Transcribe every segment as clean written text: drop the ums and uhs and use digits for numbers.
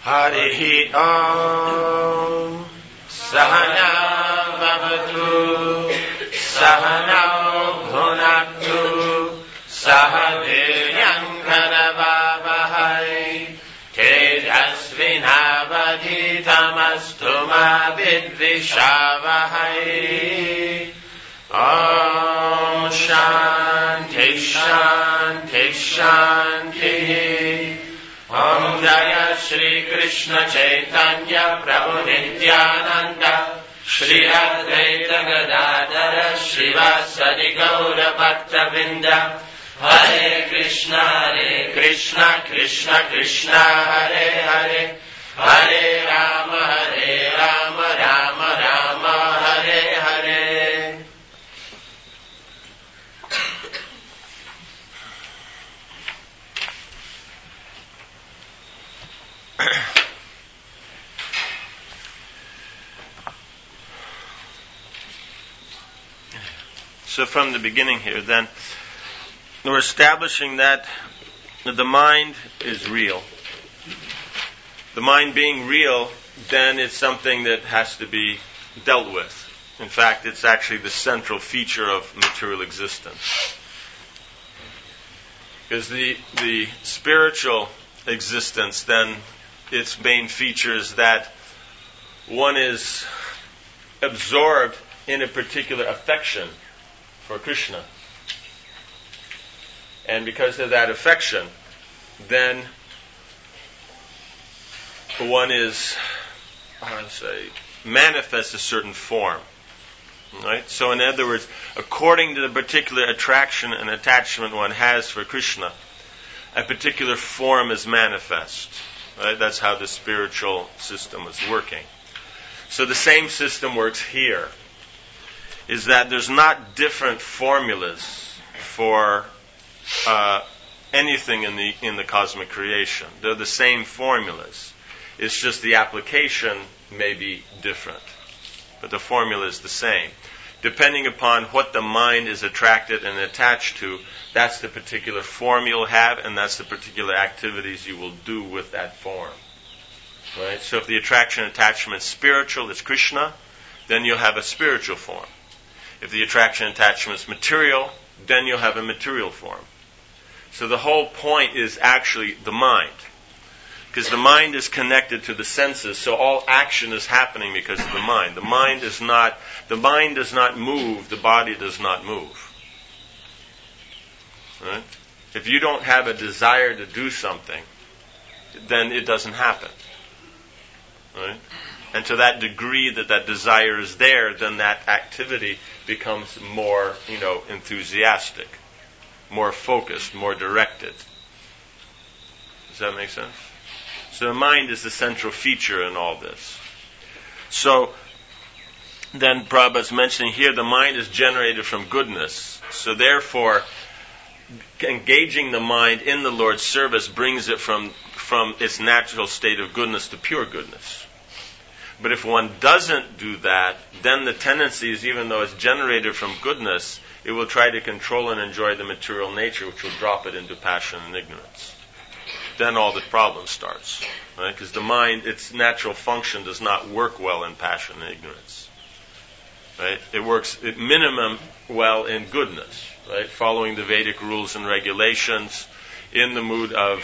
Harihi Om Sahana Bhavatu Sahana Bhunaktu Sahaviryam Karavavahai Tejasvinavaditamastu ma vidvishavahai. Om Shanti Shanti Shanti. Om Jaya Shri Krishna Chaitanya Prabhu Nityananda Shri Advaita Gadadara Srivasadi Gaura Bhakta Vrinda. Hare Krishna Krishna Krishna Hare Hare Hare Rama Rama Rama Hare Hare. So from the beginning here, then, we're establishing that the mind is real. The mind being real, then it's something that has to be dealt with. In fact, it's actually the central feature of material existence. Because the spiritual existence, then, its main feature is that one is absorbed in a particular affection for Krishna. And because of that affection, then one is, manifests a certain form. Right? So in other words, according to the particular attraction and attachment one has for Krishna, a particular form is manifest. Right? That's how the spiritual system is working. So the same system works here. Is that there's not different formulas for anything in the cosmic creation. They're the same formulas. It's just the application may be different, but the formula is the same. Depending upon what the mind is attracted and attached to, that's the particular form you'll have, and that's the particular activities you will do with that form. Right? So if the attraction and attachment is spiritual, it's Krishna, then you'll have a spiritual form. If the attraction and attachment is material, then you'll have a material form. So the whole point is actually the mind. Because the mind is connected to the senses, so all action is happening because of the mind. The mind does not move, the body does not move. Right? If you don't have a desire to do something, then it doesn't happen. Right? And to that degree that desire is there, then that activity becomes more, enthusiastic, more focused, more directed. Does that make sense? So the mind is the central feature in all this. So then Prabhupada's mentioning here, the mind is generated from goodness. So therefore, engaging the mind in the Lord's service brings it from its natural state of goodness to pure goodness. But if one doesn't do that, then the tendency is, even though it's generated from goodness, it will try to control and enjoy the material nature, which will drop it into passion and ignorance. Then all the problem starts. Right? Because the mind, its natural function does not work well in passion and ignorance. Right? It works at minimum well in goodness, right? Following the Vedic rules and regulations, in the mood of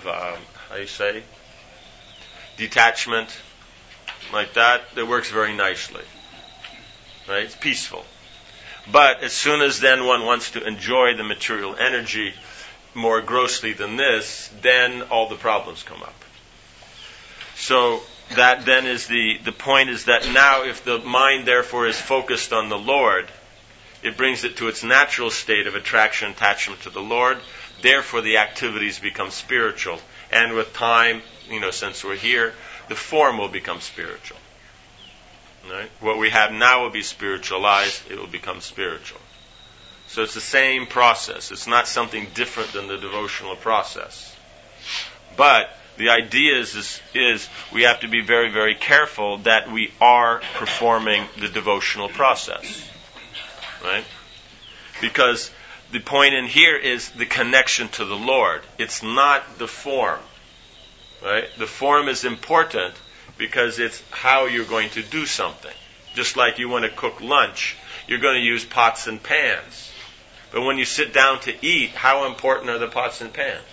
detachment, like that, it works very nicely. Right? It's peaceful. But as soon as then one wants to enjoy the material energy more grossly than this, then all the problems come up. So that then is the point is that now if the mind therefore is focused on the Lord, it brings it to its natural state of attraction, attachment to the Lord. Therefore the activities become spiritual. And with time, since we're here, the form will become spiritual. Right? What we have now will be spiritualized, it will become spiritual. So it's the same process. It's not something different than the devotional process. But the idea is we have to be very, very careful that we are performing the devotional process. Right? Because the point in here is the connection to the Lord. It's not the form. Right? The form is important because it's how you're going to do something. Just like you want to cook lunch, you're going to use pots and pans. But when you sit down to eat, how important are the pots and pans?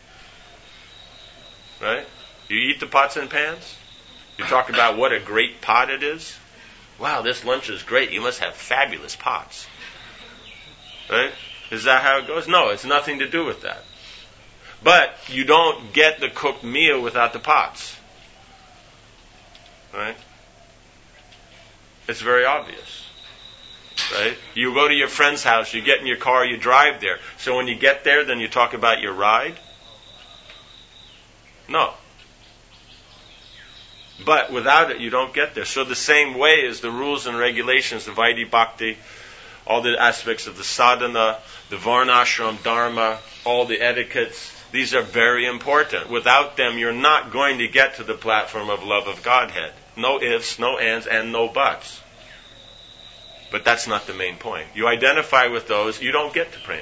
Right? You eat the pots and pans? You talk about what a great pot it is? Wow, this lunch is great. You must have fabulous pots. Right? Is that how it goes? No, it's nothing to do with that. But you don't get the cooked meal without the pots. Right? It's very obvious. Right? You go to your friend's house, you get in your car, you drive there. So when you get there, then you talk about your ride? No. But without it, you don't get there. So the same way as the rules and regulations, the Vaidhi Bhakti, all the aspects of the sadhana, the varnashram, dharma, all the etiquettes, these are very important. Without them, you're not going to get to the platform of love of Godhead. No ifs, no ands, and no buts. But that's not the main point. You identify with those, you don't get to prema.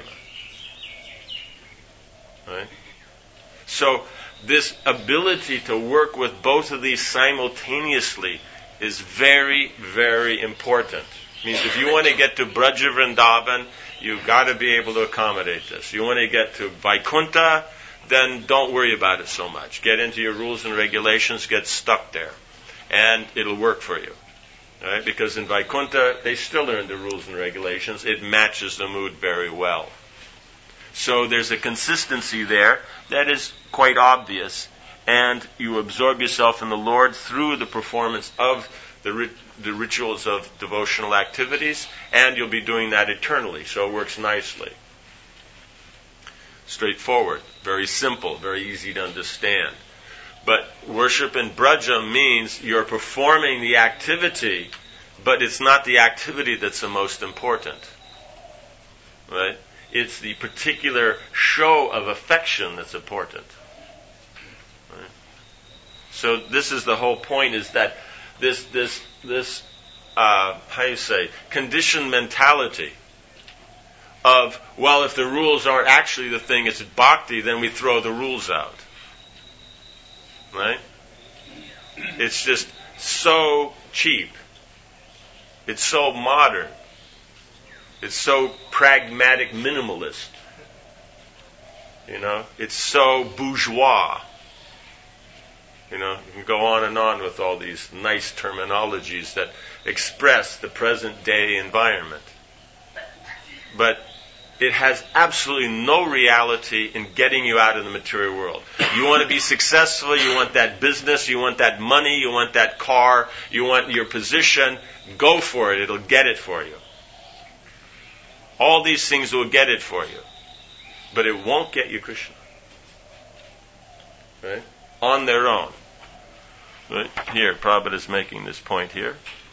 Right? So, this ability to work with both of these simultaneously is very, very important. It means if you want to get to Braja Vrindavan, you've got to be able to accommodate this. You want to get to Vaikuntha, then don't worry about it so much. Get into your rules and regulations, get stuck there, and it'll work for you. Right? Because in Vaikuntha, they still learn the rules and regulations. It matches the mood very well. So there's a consistency there that is quite obvious, and you absorb yourself in the Lord through the performance of the rituals of devotional activities, and you'll be doing that eternally. So it works nicely. Straightforward, very simple, very easy to understand. But worship in Braja means you're performing the activity, but it's not the activity that's the most important. Right? It's the particular show of affection that's important. Right? So this is the whole point, is that this conditioned mentality of, well, if the rules aren't actually the thing, it's bhakti, then we throw the rules out. Right? It's just so cheap. It's so modern. It's so pragmatic minimalist. You know, it's so bourgeois. You know, you can go on and on with all these nice terminologies that express the present day environment. But it has absolutely no reality in getting you out of the material world. You want to be successful, you want that business, you want that money, you want that car, you want your position, go for it, it'll get it for you. All these things will get it for you. But it won't get you Krishna. Right? On their own. Right? Here, Prabhupada is making this point here.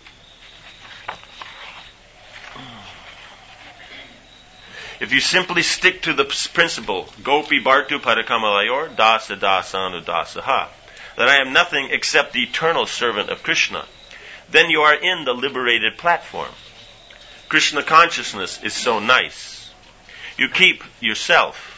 If you simply stick to the principle, Gopi Bhartu Parakamalayor, Dasa Dasanu Dasaha, that I am nothing except the eternal servant of Krishna, then you are in the liberated platform. Krishna consciousness is so nice. You keep yourself.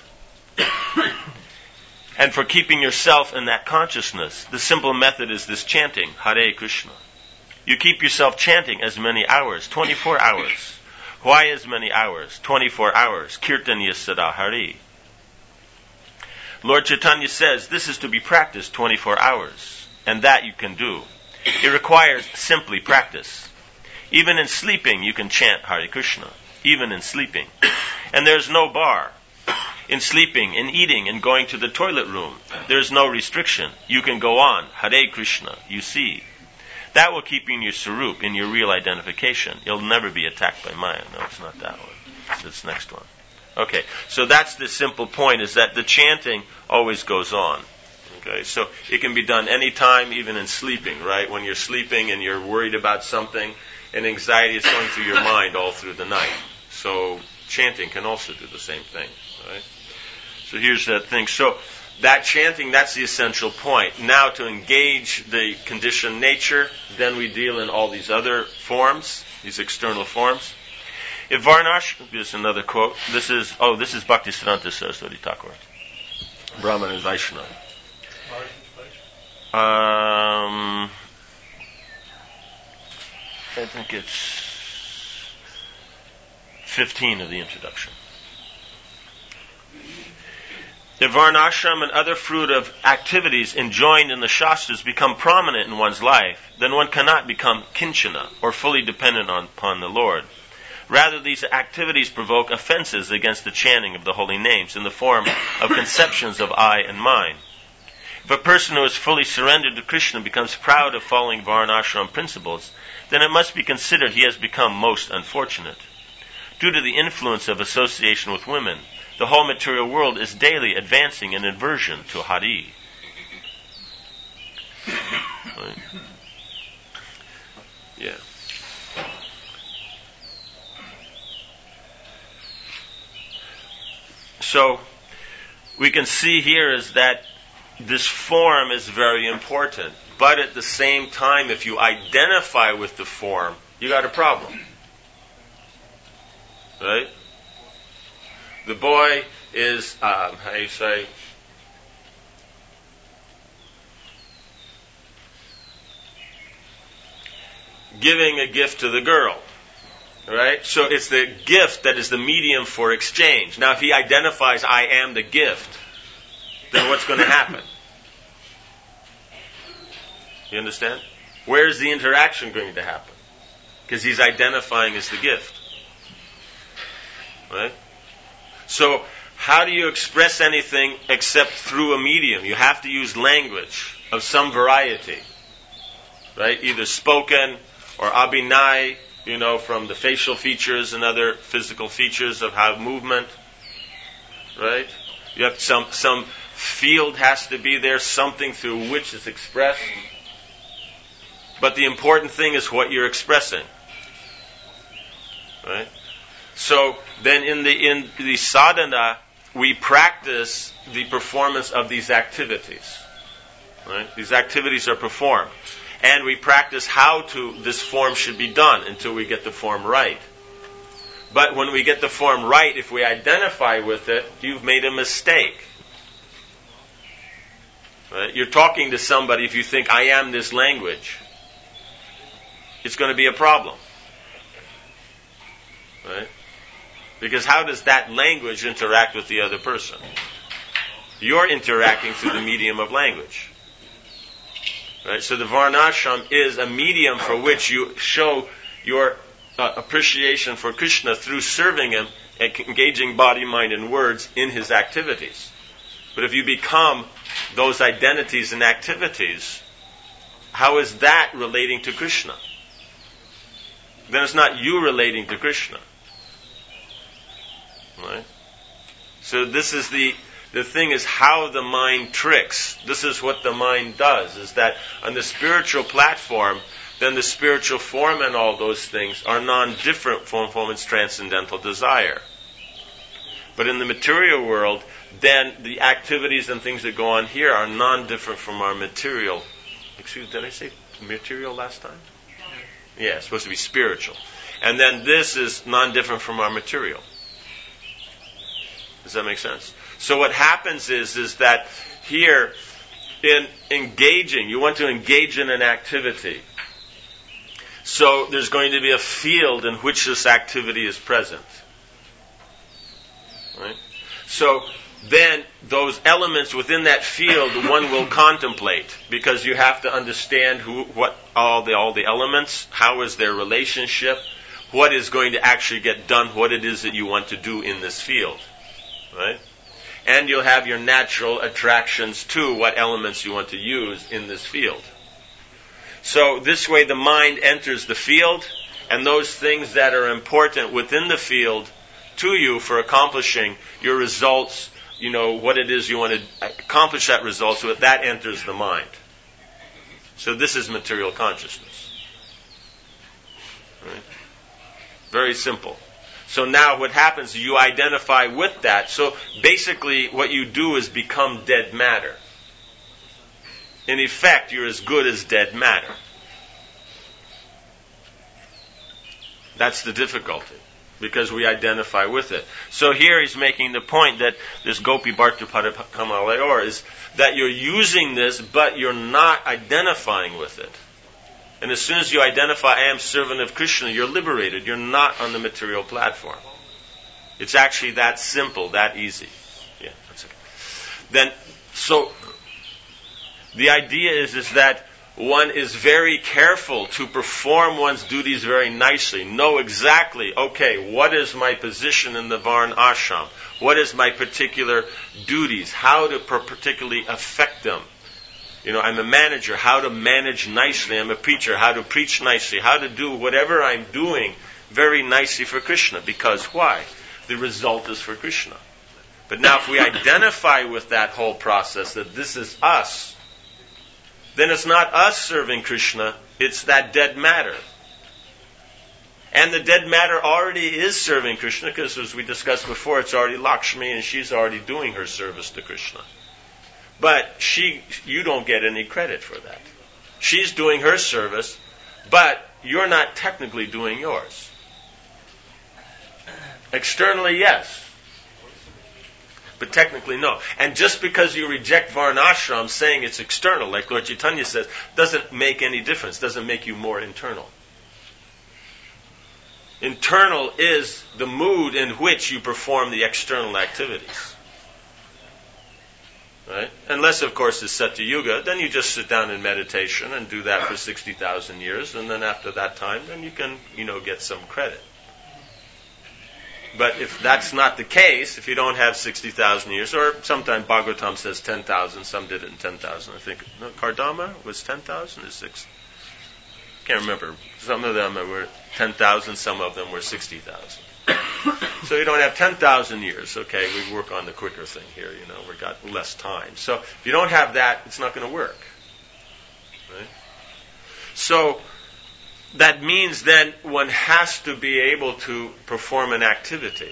And for keeping yourself in that consciousness, the simple method is this chanting, Hare Krishna. You keep yourself chanting as many hours, 24 hours. Why as many hours? 24 hours. Kirtanya Sada Hari. Lord Chaitanya says this is to be practiced 24 hours. And that you can do. It requires simply practice. Even in sleeping, you can chant Hare Krishna. Even in sleeping. And there's no bar. In sleeping, in eating, in going to the toilet room, there's no restriction. You can go on. Hare Krishna. You see. That will keep you in your sarup, in your real identification. You'll never be attacked by Maya. No, it's not that one. It's this next one. Okay, so that's the simple point, is that the chanting always goes on. Okay, so it can be done anytime, even in sleeping, right? When you're sleeping and you're worried about something, and anxiety is going through your mind all through the night. So chanting can also do the same thing, right? So here's that thing. So that chanting, that's the essential point. Now to engage the conditioned nature, then we deal in all these other forms, these external forms. If Varnash, this is another quote, this is Bhaktisiddhanta Saraswati Thakur, Brahman and Vaishnava. I think it's 15 of the introduction. If varnashram and other fruitive activities enjoined in the Shastras become prominent in one's life, then one cannot become kinchana, or fully dependent upon the Lord. Rather, these activities provoke offenses against the chanting of the holy names in the form of conceptions of I and mine. If a person who is fully surrendered to Krishna becomes proud of following varnashram principles, then it must be considered he has become most unfortunate. Due to the influence of association with women, the whole material world is daily advancing in aversion to Hari. Right. Yeah. So, we can see here is that this form is very important. But at the same time, if you identify with the form, you got a problem. Right? The boy is, how do you say, giving a gift to the girl. Right? So it's the gift that is the medium for exchange. Now if he identifies, I am the gift, then what's going to happen? You understand? Where's the interaction going to happen? Because he's identifying as the gift. Right? So, how do you express anything except through a medium? You have to use language of some variety. Right? Either spoken or abhinay, from the facial features and other physical features of how movement. Right? You have some field has to be there, something through which it's expressed. But the important thing is what you're expressing. Right? So then in the sadhana, we practice the performance of these activities. Right? These activities are performed. And we practice how this form should be done until we get the form right. But when we get the form right, if we identify with it, you've made a mistake. Right? You're talking to somebody, if you think, I am this language, it's going to be a problem. Right? Because how does that language interact with the other person? You're interacting through the medium of language. Right? So the varnashram is a medium for which you show your appreciation for Krishna through serving Him and engaging body, mind, and words in His activities. But if you become those identities and activities, how is that relating to Krishna? Then it's not you relating to Krishna. Right? So this is the thing is how the mind tricks. This is what the mind does, is that on the spiritual platform, then the spiritual form and all those things are non-different from its transcendental desire. But in the material world, then the activities and things that go on here are non-different from our material. Excuse me, did I say material last time? Yeah, it's supposed to be spiritual. And then this is non-different from our material. Does that make sense? So what happens is that here, in engaging, you want to engage in an activity. So there's going to be a field in which this activity is present. Right? So then those elements within that field one will contemplate, because you have to understand all the elements, how is their relationship, what is going to actually get done, what it is that you want to do in this field. Right? And you'll have your natural attractions to what elements you want to use in this field. So this way the mind enters the field, and those things that are important within the field to you for accomplishing your results, what it is you want to accomplish that result, so that enters the mind. So this is material consciousness. Right? Very simple. So now what happens is you identify with that. So basically what you do is become dead matter. In effect, you're as good as dead matter. That's the difficulty. because we identify with it. So here he's making the point that this Gopi Bhartapada Kamalayor is that you're using this, but you're not identifying with it. And as soon as you identify, I am servant of Krishna, you're liberated. You're not on the material platform. It's actually that simple, that easy. Yeah, that's okay. Then, so the idea is that one is very careful to perform one's duties very nicely. Know exactly, okay, what is my position in the Varna ashram? What is my particular duties? How to particularly affect them? I'm a manager, how to manage nicely. I'm a preacher, how to preach nicely. How to do whatever I'm doing very nicely for Krishna. Because why? The result is for Krishna. But now if we identify with that whole process, that this is us, then it's not us serving Krishna, it's that dead matter. And the dead matter already is serving Krishna, because as we discussed before, it's already Lakshmi, and she's already doing her service to Krishna. But you don't get any credit for that. She's doing her service, but you're not technically doing yours. Externally, yes. But technically, no. And just because you reject Varnashram, saying it's external, like Lord Chaitanya says, doesn't make any difference, doesn't make you more internal. Internal is the mood in which you perform the external activities. Right? Unless, of course, it's Satya Yuga, then you just sit down in meditation and do that for 60,000 years, and then after that time, then you can, get some credit. But if that's not the case, if you don't have 60,000 years, or sometimes Bhagavatam says 10,000, some did it in 10,000. I think Kardama was 10,000 or 6. Can't remember. Some of them were 10,000, some of them were 60,000. So you don't have 10,000 years. Okay, we work on the quicker thing here. We've got less time. So if you don't have that, it's not going to work. Right? So that means then one has to be able to perform an activity.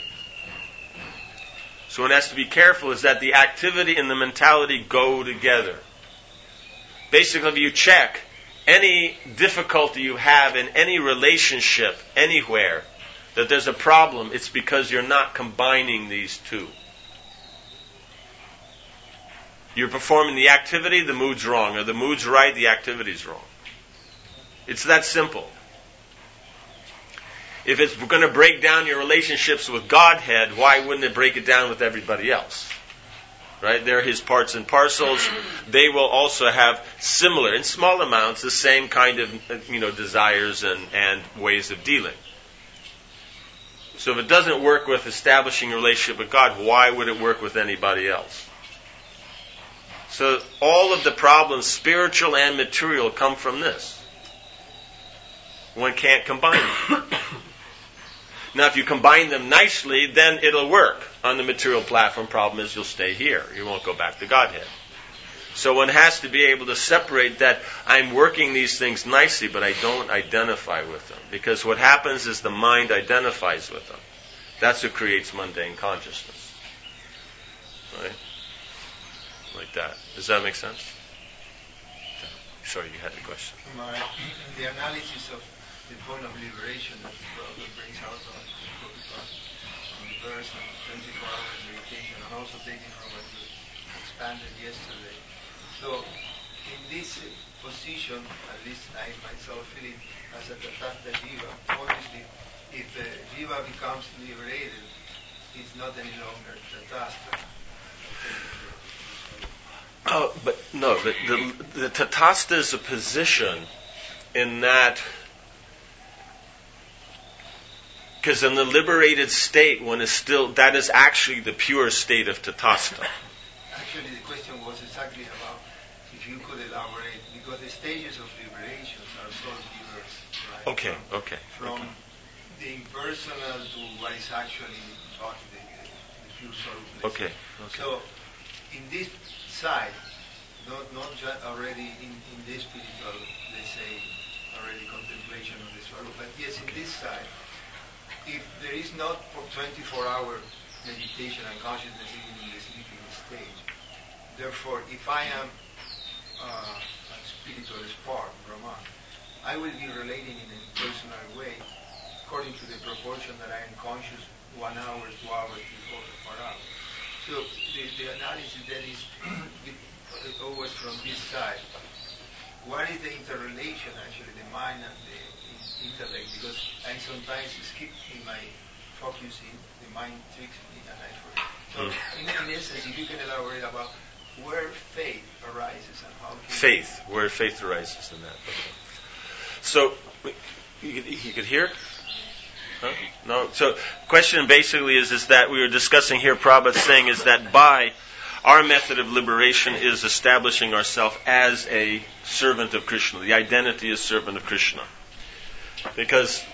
So one has to be careful is that the activity and the mentality go together. Basically, if you check any difficulty you have in any relationship anywhere, that there's a problem, it's because you're not combining these two. You're performing the activity, the mood's wrong, or the mood's right, the activity's wrong. It's that simple. If it's going to break down your relationships with Godhead, why wouldn't it break it down with everybody else? Right? They're His parts and parcels. They will also have similar, in small amounts, the same kind of desires and ways of dealing. So if it doesn't work with establishing a relationship with God, why would it work with anybody else? So all of the problems, spiritual and material, come from this. One can't combine them. Now if you combine them nicely, then it'll work. On the material platform, problem is you'll stay here. You won't go back to Godhead. So one has to be able to separate that I'm working these things nicely, but I don't identify with them. Because what happens is the mind identifies with them. That's what creates mundane consciousness. Right? Like that. Does that make sense? Sorry, you had a question. The analysis of the point of liberation that the brother brings out on the verse on 24 hours meditation, and also taking from what you expanded yesterday. So, in this position, at least I myself feel it as a Tatasta Jiva. Obviously, if the Jiva becomes liberated, it's not any longer Tatasta. But the Tatasta is a position in that, because in the liberated state, one is still, that is actually the pure state of Tatasta. Actually, the question was exactly about if you could elaborate, because the stages of liberation are so diverse, right? Okay. From the impersonal to what is actually the pure soul. Okay. So, in this side, not just already in this spiritual, let's say, already contemplation of the soul, but yes, in this side, if there is not 24-hour meditation and consciousness even in the sleeping stage, therefore, if I am a spiritual spark, Brahman, I will be relating in a personal way according to the proportion that I am conscious 1 hour, 2 hours, 3 hours, 4 hours. So the analysis then is always from this side. What is the interrelation actually, the mind and the intellect? Because I sometimes skip in my focusing, the mind tricks me and I forget. So in essence, if you can elaborate about where faith arises and how where faith arises in that. Okay. So he could hear? Huh? No. So question basically is that we were discussing here, Prabhupada saying is that by our method of liberation is establishing ourselves as a servant of Krishna. The identity is servant of Krishna. Because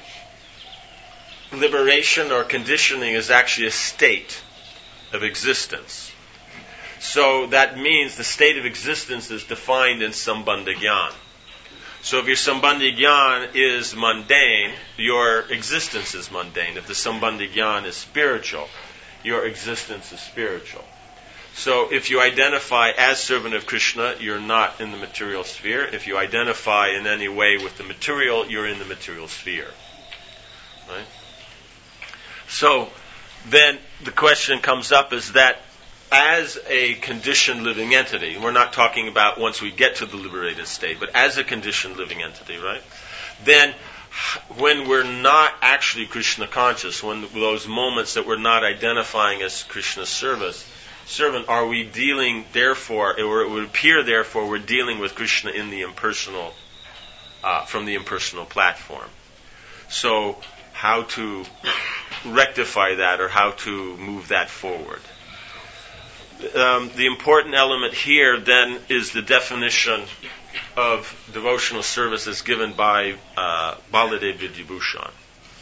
liberation or conditioning is actually a state of existence. So that means the state of existence is defined in Sambandha Gyan. So if your Sambandha Gyan is mundane, your existence is mundane. If the Sambandha Gyan is spiritual, your existence is spiritual. So if you identify as servant of Krishna, you're not in the material sphere. If you identify in any way with the material, you're in the material sphere. Right? So then the question comes up is that as a conditioned living entity, we're not talking about once we get to the liberated state, but as a conditioned living entity, right? Then when we're not actually Krishna conscious, when those moments that we're not identifying as Krishna's servant, are we dealing, therefore, or it would appear, therefore, we're dealing with Krishna in the impersonal, from the impersonal platform. So, how to rectify that or how to move that forward? The important element here, then, is the definition of devotional service as given by Baladev Vidyabhushan.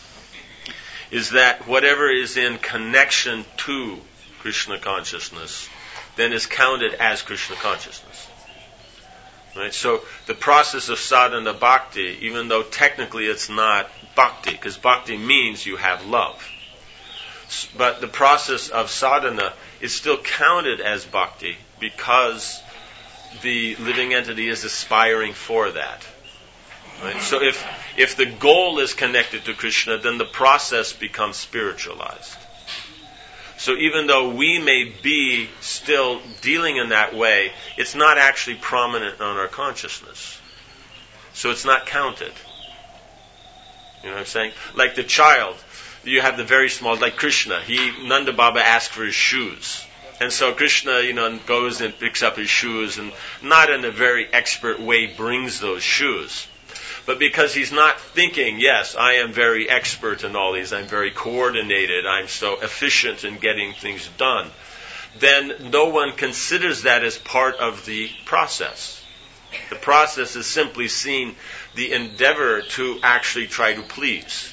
Is that whatever is in connection to Krishna consciousness then is counted as Krishna consciousness. Right? So the process of sadhana bhakti, even though technically it's not bhakti, because bhakti means you have love, but the process of sadhana is still counted as bhakti because the living entity is aspiring for that. Right? So if the goal is connected to Krishna, then the process becomes spiritualized. So even though we may be still dealing in that way, it's not actually prominent on our consciousness. So it's not counted. You know what I'm saying? Like the child, you have the very small, like Krishna. Nanda Baba asked for his shoes. And so Krishna, goes and picks up his shoes and not in a very expert way brings those shoes. But because he's not thinking, yes, I am very expert in all these, I'm very coordinated, I'm so efficient in getting things done, then no one considers that as part of the process. The process is simply seeing the endeavor to actually try to please.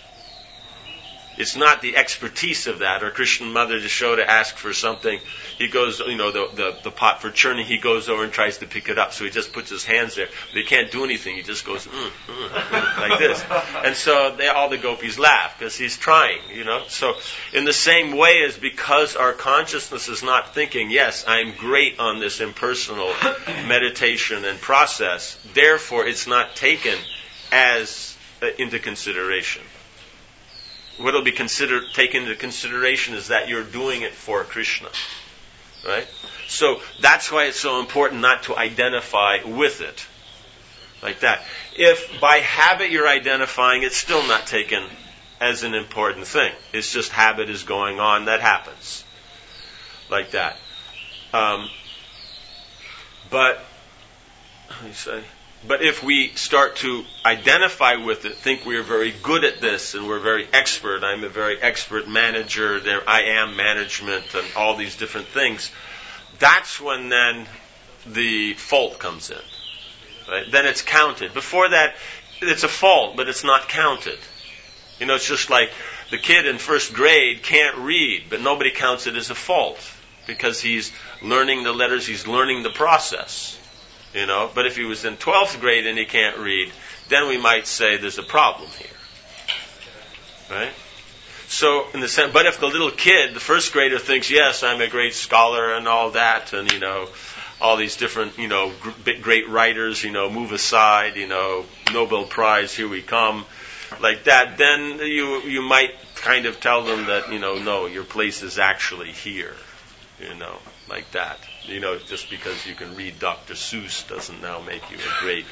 It's not the expertise of that. Or Krishna Mother Yashoda asks for something. He goes, the pot for churning, he goes over and tries to pick it up. So he just puts his hands there. But he can't do anything. He just goes, like this. And so all the gopis laugh because he's trying, So in the same way as because our consciousness is not thinking, yes, I'm great on this impersonal meditation and process, therefore it's not taken as into consideration. What will be taken into consideration is that you're doing it for Krishna. Right? So that's why it's so important not to identify with it. Like that. If by habit you're identifying, it's still not taken as an important thing. It's just habit is going on, that happens. Like that. But if we start to identify with it, think we're very good at this and we're very expert, I'm a very expert manager, I am management and all these different things, that's when then the fault comes in. Right? Then it's counted. Before that, it's a fault, but it's not counted. It's just like the kid in first grade can't read, but nobody counts it as a fault because he's learning the letters, he's learning the process. But if he was in 12th grade and he can't read, then we might say there's a problem here. Right? So, but if the little kid, the first grader thinks, yes, I'm a great scholar and all that, and, all these different, great writers, move aside, Nobel Prize, here we come, like that, then you might kind of tell them that, no, your place is actually here, like that. Just because you can read Dr. Seuss doesn't now make you a great,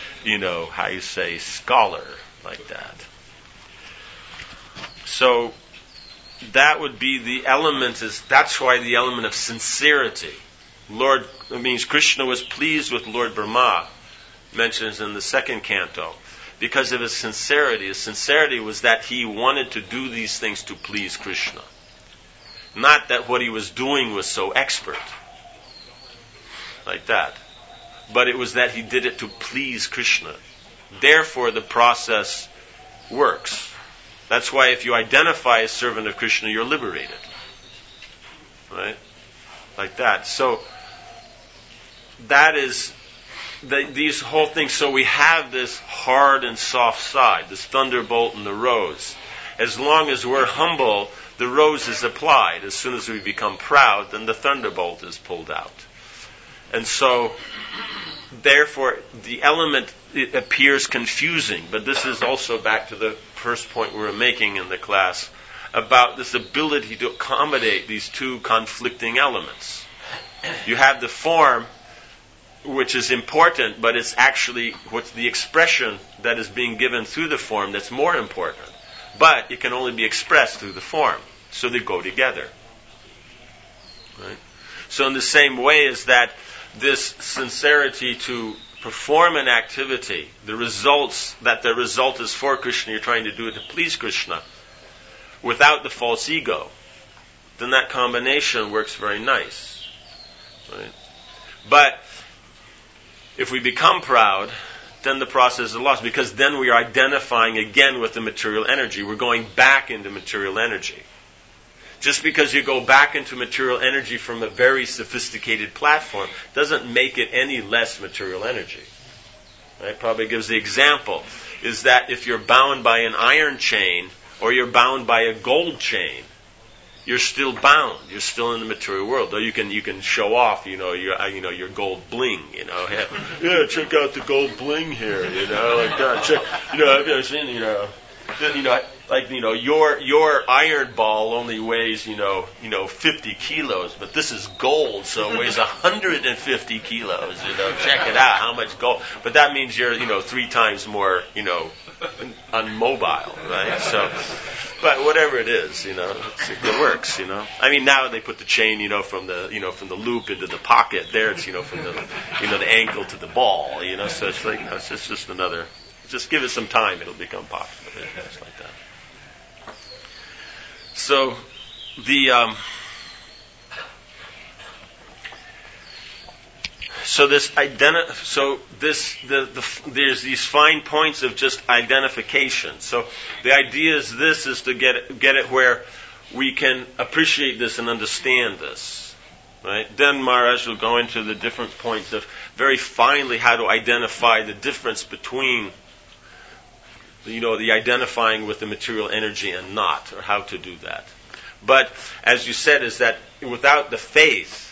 scholar, like that. So that would be the element, that's why the element of sincerity. Krishna was pleased with Lord Brahma, mentions in the second canto, because of his sincerity. His sincerity was that he wanted to do these things to please Krishna. Not that what he was doing was so expert, like that. But it was that he did it to please Krishna. Therefore, the process works. That's why if you identify as servant of Krishna, you're liberated. Right? Like that. So, that is these whole things. So we have this hard and soft side, this thunderbolt and the rose. As long as we're humble, the rose is applied. As soon as we become proud, then the thunderbolt is pulled out. And so, therefore, the element, it appears confusing. But this is also back to the first point we were making in the class about this ability to accommodate these two conflicting elements. You have the form, which is important, but it's actually what's the expression that is being given through the form that's more important. But it can only be expressed through the form. So they go together. Right? So in the same way as that this sincerity to perform an activity, the result is for Krishna, you're trying to do it to please Krishna, without the false ego, then that combination works very nice. Right? But if we become proud, then the process is lost, because then we are identifying again with the material energy. We're going back into material energy. Just because you go back into material energy from a very sophisticated platform doesn't make it any less material energy. Right? Probably gives the example, is that if you're bound by an iron chain or you're bound by a gold chain, you're still bound. You're still in the material world. Though you can show off, your gold bling. Yeah, check out the gold bling here. Like that. Check. Have you ever seen? Your iron ball only weighs 50 kilos, but this is gold, so it weighs 150 kilos. Check it out, how much gold. But that means you're 3 times more unmobile, right? So. But whatever it is, it works, now they put the chain, from the loop into the pocket. There it's, from the ankle to the ball, So it's like, it's just another. Just give it some time; it'll become popular. It's like that. So there's these fine points of just identification. So the idea is to get it where we can appreciate this and understand this, right? Then Maharaj will go into the different points of very finely how to identify the difference between, the identifying with the material energy and not, or how to do that. But as you said, is that without the faith,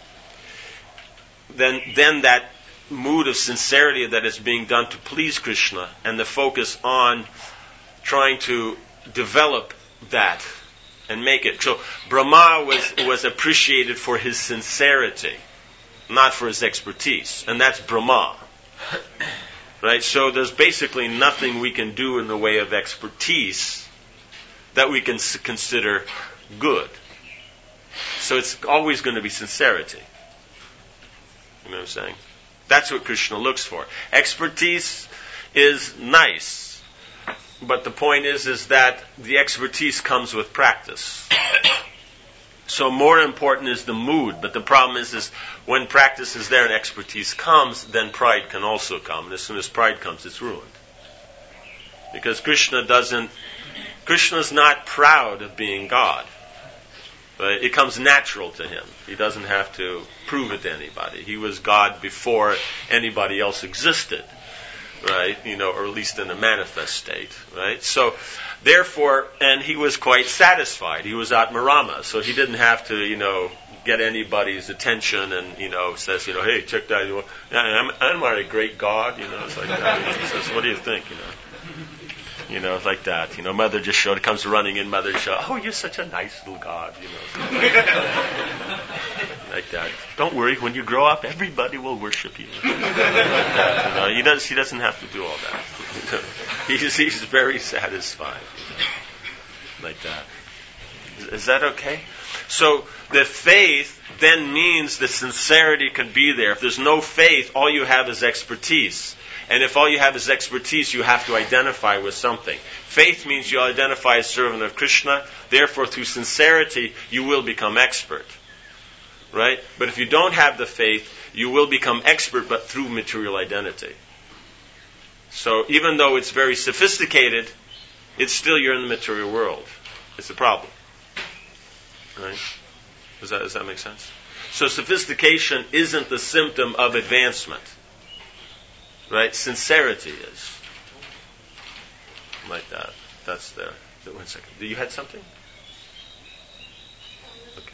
then that mood of sincerity that is being done to please Krishna and the focus on trying to develop that and make it. So Brahma was appreciated for his sincerity, not for his expertise. And that's Brahma. Right? So there's basically nothing we can do in the way of expertise that we can consider good. So it's always going to be sincerity. You know what I'm saying? That's what Krishna looks for. Expertise is nice, but the point is that the expertise comes with practice. So more important is the mood, but the problem is when practice is there and expertise comes, then pride can also come. And as soon as pride comes, it's ruined. Because Krishna's not proud of being God. But it comes natural to him. He doesn't have to prove it to anybody. He was God before anybody else existed, right? Or at least in a manifest state, right? So, therefore, and he was quite satisfied. He was Atmarama, so he didn't have to, get anybody's attention and, says, hey, check that. I'm not a great God, It's like that. He says, what do you think, Like that. Mother just comes running in, mother show, oh, you're such a nice little God, like that. Don't worry, when you grow up, everybody will worship you. He doesn't have to do all that. He's very satisfied, like that. Is that okay? So the faith then means the sincerity can be there. If there's no faith, all you have is expertise. And if all you have is expertise, you have to identify with something. Faith means you identify as servant of Krishna. Therefore, through sincerity, you will become expert. Right? But if you don't have the faith, you will become expert, but through material identity. So even though it's very sophisticated, it's still you're in the material world. It's a problem. Right? Does that make sense? So sophistication isn't the symptom of advancement. Right? Sincerity is. Like that. That's there. 1 second. You had something? Okay.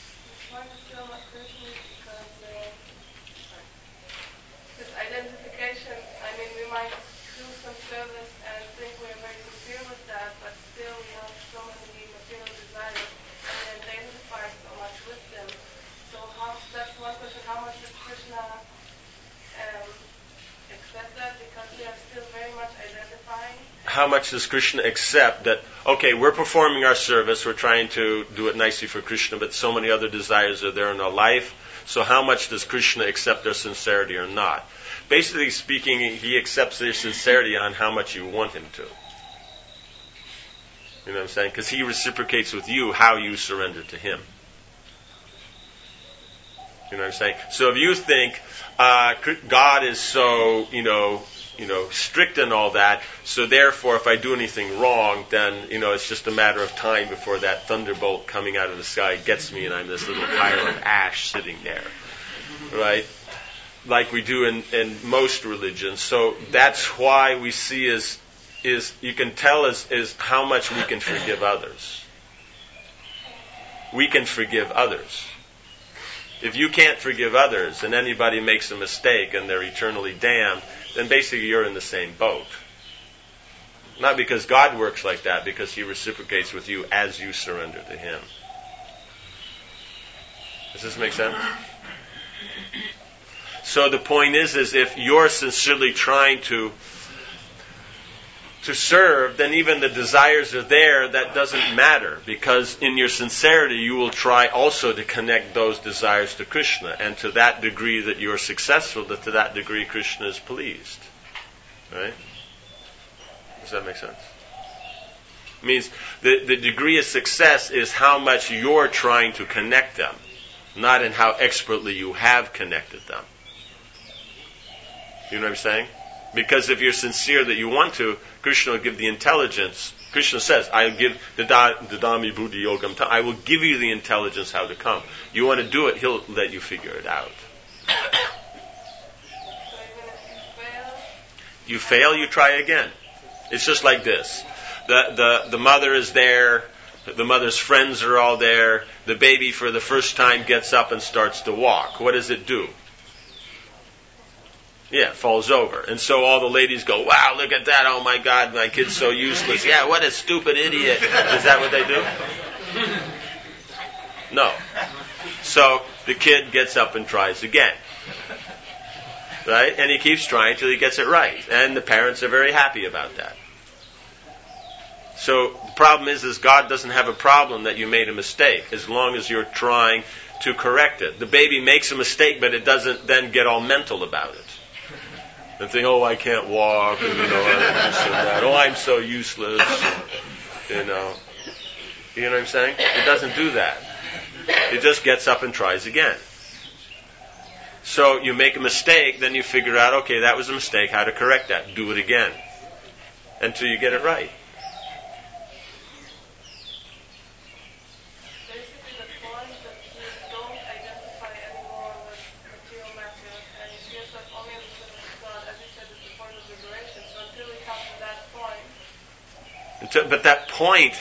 This identification, we might do some service and think we're very sincere with that, but still we have so many material desires and we identify so much with them. So that's one question, how much does Krishna accept that, because we are still very much identifying? How much does Krishna accept that, okay, we're performing our service, we're trying to do it nicely for Krishna, but so many other desires are there in our life, so how much does Krishna accept their sincerity or not? Basically speaking, he accepts their sincerity on how much you want him to. You know what I'm saying? Because he reciprocates with you how you surrender to him. You know what I'm saying? So if you think God is so, strict and all that, so therefore if I do anything wrong, then, it's just a matter of time before that thunderbolt coming out of the sky gets me and I'm this little pile of ash sitting there. Right? Like we do in most religions. So that's why we see is you can tell is how much we can forgive others. We can forgive others. If you can't forgive others and anybody makes a mistake and they're eternally damned, then basically you're in the same boat. Not because God works like that, because he reciprocates with you as you surrender to him. Does this make sense? So the point is if you're sincerely trying to serve, then even the desires are there, that doesn't matter, because in your sincerity you will try also to connect those desires to Krishna, and to that degree that you're successful, that to that degree Krishna is pleased. Right? Does that make sense? It means the degree of success is how much you're trying to connect them, not in how expertly you have connected them. You know what I'm saying? Because if you're sincere that you want to, Krishna will give the intelligence. Krishna says, I will give Dadami Buddhi Yogam. I will give you the intelligence how to come. You want to do it, he'll let you figure it out. You fail, you try again. It's just like this. The mother is there. The mother's friends are all there. The baby for the first time gets up and starts to walk. What does it do? Yeah, falls over. And so all the ladies go, wow, look at that. Oh my God, my kid's so useless. Yeah, what a stupid idiot. Is that what they do? No. So the kid gets up and tries again. Right? And he keeps trying till he gets it right. And the parents are very happy about that. So the problem is God doesn't have a problem that you made a mistake, as long as you're trying to correct it. The baby makes a mistake, but it doesn't then get all mental about it. And think, oh, I can't walk, and, this and that. Oh, I'm so useless. You know what I'm saying? It doesn't do that. It just gets up and tries again. So you make a mistake, then you figure out, okay, that was a mistake, how to correct that. Do it again until you get it right. But that point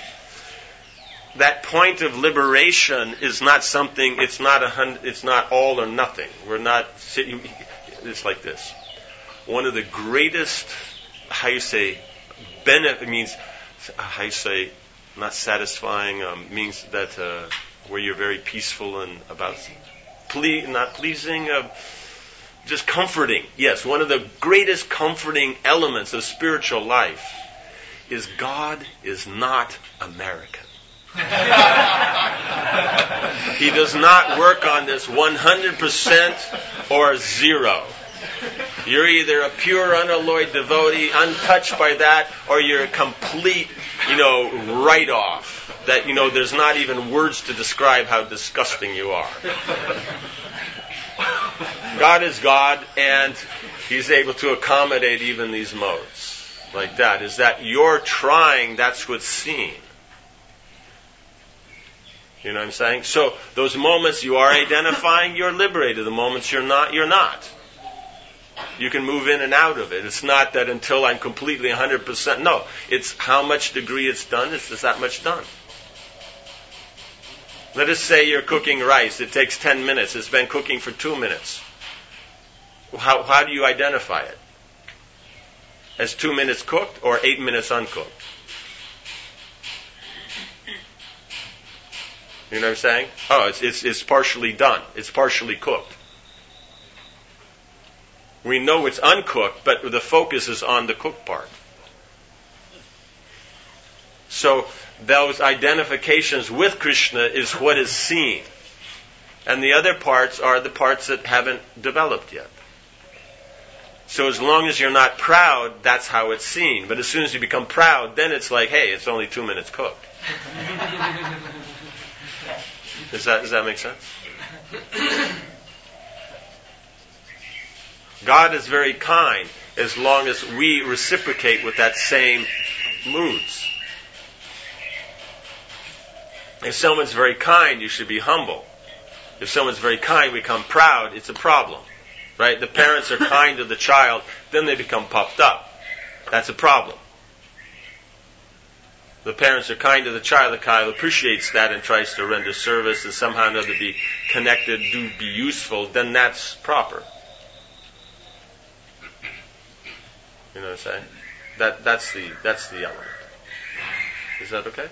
of liberation is not something. It's not all or nothing. We're not. It's like this. One of the greatest, benefit means, how you say, not satisfying, means that where you're very peaceful and about not pleasing, just comforting. Yes, one of the greatest comforting elements of spiritual life is God is not American. He does not work on this 100% or 0. You're either a pure, unalloyed devotee, untouched by that, or you're a complete, write-off. That, there's not even words to describe how disgusting you are. God is God, and He's able to accommodate even these modes. Like that. Is that you're trying, that's what's seen. You know what I'm saying? So, those moments you are identifying, you're liberated. The moments you're not, you're not. You can move in and out of it. It's not that until I'm completely 100%. No, it's how much degree it's done. It's that much done. Let us say you're cooking rice. It takes 10 minutes. It's been cooking for 2 minutes. How do you identify it? As 2 minutes cooked or 8 minutes uncooked? You know what I'm saying? Oh, it's partially done. It's partially cooked. We know it's uncooked, but the focus is on the cooked part. So those identifications with Krishna is what is seen. And the other parts are the parts that haven't developed yet. So as long as you're not proud, that's how it's seen. But as soon as you become proud, then it's like, hey, it's only 2 minutes cooked. Does that make sense? God is very kind as long as we reciprocate with that same moods. If someone's very kind, you should be humble. If someone's very kind, we become proud, it's a problem. Right? The parents are kind to the child, then they become puffed up. That's a problem. The parents are kind to the child appreciates that and tries to render service and somehow or another be connected, be useful, then that's proper. You know what I'm saying? That's the element. Is that okay?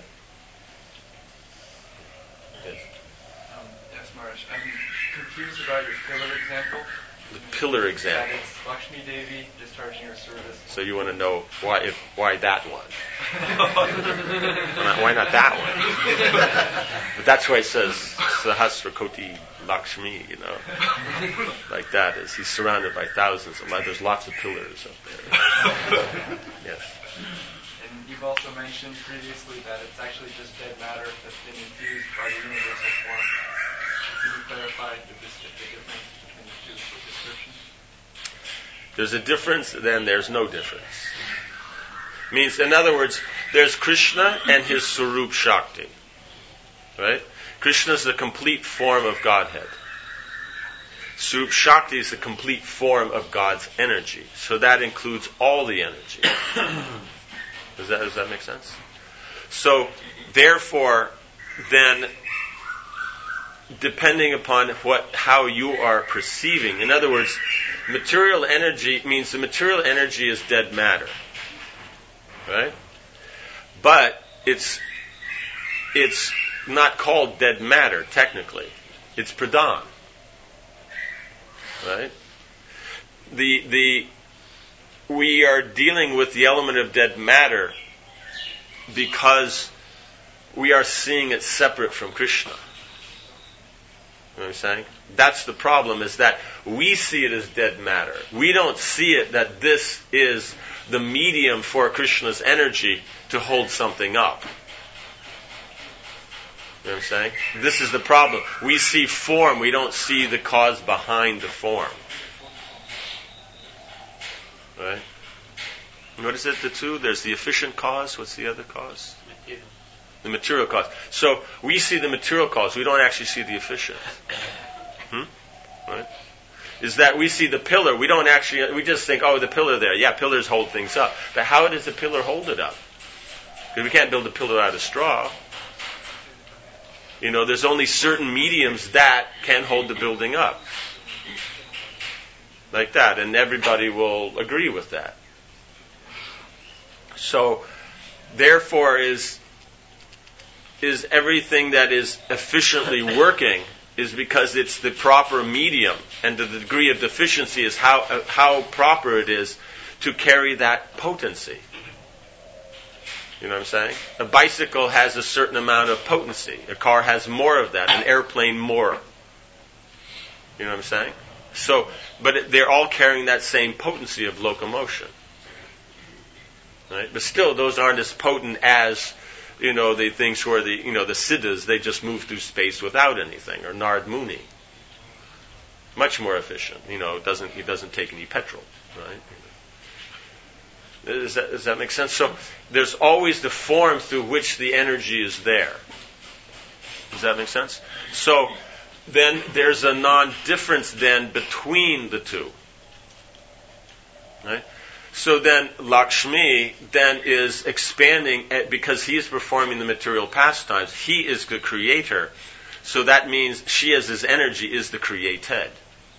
Yes. Yes, Maharaj. I'm confused about your pillar example. The pillar example. That is Lakshmi Devi discharging her service. So you want to know why that one? Why not that one? But that's why it says Sahasra Koti Lakshmi, like that. Is he's surrounded by thousands of there's lots of pillars up there. Yes. And you've also mentioned previously that it's actually just dead matter that's been infused by the universal form. Can you clarify the difference between the two descriptions? There's a difference, then there's no difference. Means, in other words, there's Krishna and his Swarup Shakti. Right? Krishna is the complete form of Godhead. Swarup Shakti is the complete form of God's energy. So that includes all the energy. Does that make sense? So, therefore, then, depending upon how you are perceiving, in other words, material energy means the material energy is dead matter. Right? But it's not called dead matter, technically. It's pradhan. Right? We are dealing with the element of dead matter because we are seeing it separate from Krishna. You know what I'm saying? That's the problem, is that we see it as dead matter. We don't see it that this is the medium for Krishna's energy to hold something up. You know what I'm saying? This is the problem. We see form, we don't see the cause behind the form. Right? And what is it, the two? There's the efficient cause. What's the other cause? The material cause. So we see the material cause. We don't actually see the efficient. Right? Is that we see the pillar. We just think, oh, the pillar there. Yeah, pillars hold things up. But how does the pillar hold it up? Because we can't build a pillar out of straw. There's only certain mediums that can hold the building up. Like that. And everybody will agree with that. So, therefore, is everything that is efficiently working is because it's the proper medium, and the degree of deficiency is how proper it is to carry that potency. You know what I'm saying? A bicycle has a certain amount of potency. A car has more of that. An airplane more. You know what I'm saying? So, but they're all carrying that same potency of locomotion. Right? But still, those aren't as potent as, the things where the siddhas, they just move through space without anything, or Nard Muni. Much more efficient. He doesn't take any petrol. Right? Does that make sense? So there's always the form through which the energy is there. Does that make sense? So then there's a non-difference then between the two. Right? So then Lakshmi then is expanding because he is performing the material pastimes. He is the creator. So that means she as his energy is the created.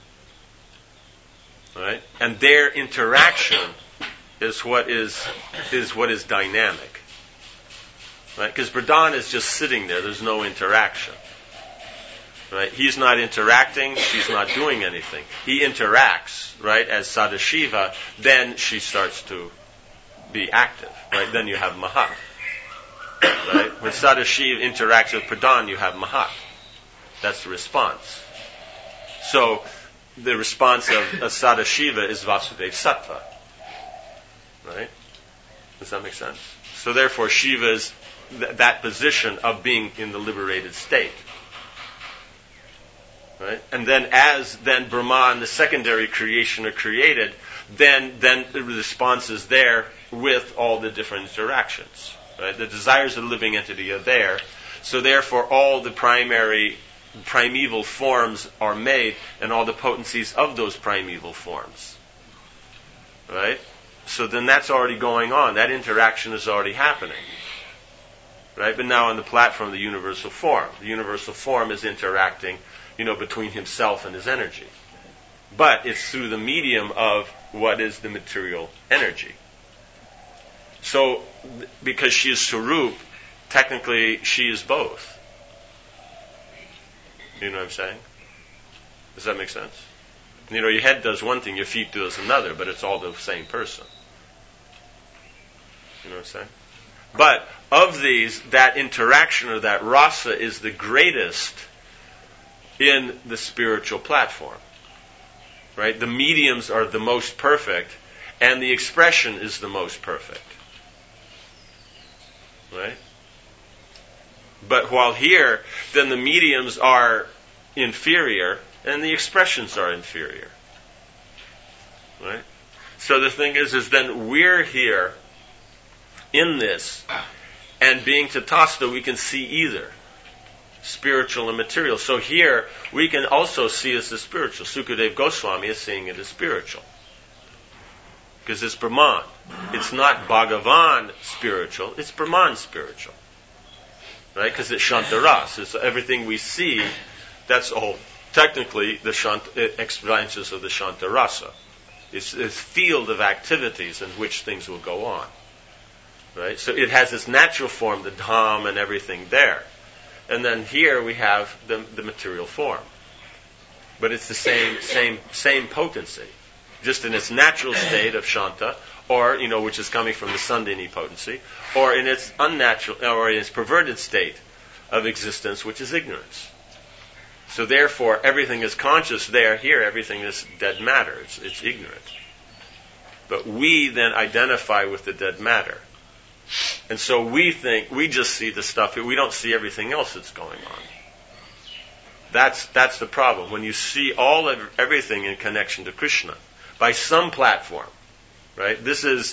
Right? And their interaction is what is dynamic. Right? Because Pradhan is just sitting there. There's no interaction. Right? He's not interacting. She's not doing anything. He interacts, right, as Sadashiva. Then she starts to be active. Right? Then you have Mahat. Right? When Sadashiva interacts with Pradhan, you have Mahat. That's the response. So the response of Sadashiva is Vasudeva Sattva. Right? Does that make sense? So therefore, Shiva is that position of being in the liberated state. Right? And then as Brahma and the secondary creation are created, then the response is there with all the different interactions. Right? The desires of the living entity are there. So therefore, all the primeval forms are made, and all the potencies of those primeval forms. Right? So then that's already going on. That interaction is already happening. Right? But now on the platform of the universal form. The universal form is interacting, between himself and his energy. But it's through the medium of what is the material energy. So, because she is Sarup, technically she is both. You know what I'm saying? Does that make sense? Your head does one thing, your feet does another, but it's all the same person. You know what I'm saying? But of these, that interaction or that rasa is the greatest in the spiritual platform. Right? The mediums are the most perfect, and the expression is the most perfect. Right? But while here, then the mediums are inferior, and the expressions are inferior. Right? So the thing is then we're here in this, and being Tatastha, we can see either spiritual and material. So here, we can also see as the spiritual. Sukadeva Goswami is seeing it as spiritual. Because it's Brahman. It's not Bhagavan spiritual, it's Brahman spiritual. Right? Because it's Shantaras. It's everything we see, that's all technically the experiences of the Shantarasa. It's a field of activities in which things will go on. Right? So it has its natural form, the dham and everything there. And then here we have the material form. But it's the same potency. Just in its natural state of Shanta, or, which is coming from the Sandhini potency, or in its unnatural, or in its perverted state of existence, which is ignorance. So therefore, everything is conscious there. Here, everything is dead matter. It's ignorant. But we then identify with the dead matter. And so we just see the stuff, we don't see everything else that's going on. That's the problem. When you see everything in connection to Krishna, by some platform, right? This is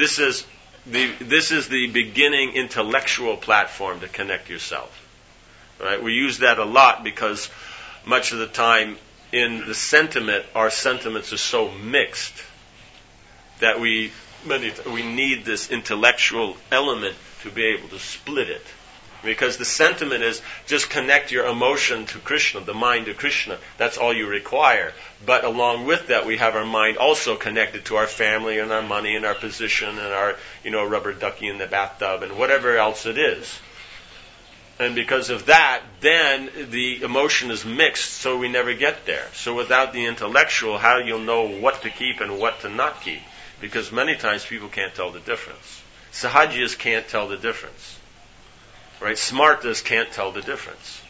the beginning intellectual platform to connect yourself. Right? We use that a lot because much of the time in the sentiment, our sentiments are so mixed that we need this intellectual element to be able to split it Because the sentiment is just connect your emotion to Krishna, the mind to Krishna. That's all you require. But along with that, we have our mind also connected to our family and our money and our position and our, rubber ducky in the bathtub and whatever else it is. And because of that, then the emotion is mixed, so we never get there. So without the intellectual, how you'll know what to keep and what to not keep? Because many times people can't tell the difference. Sahajiyas can't tell the difference. Right? Smartas can't tell the difference.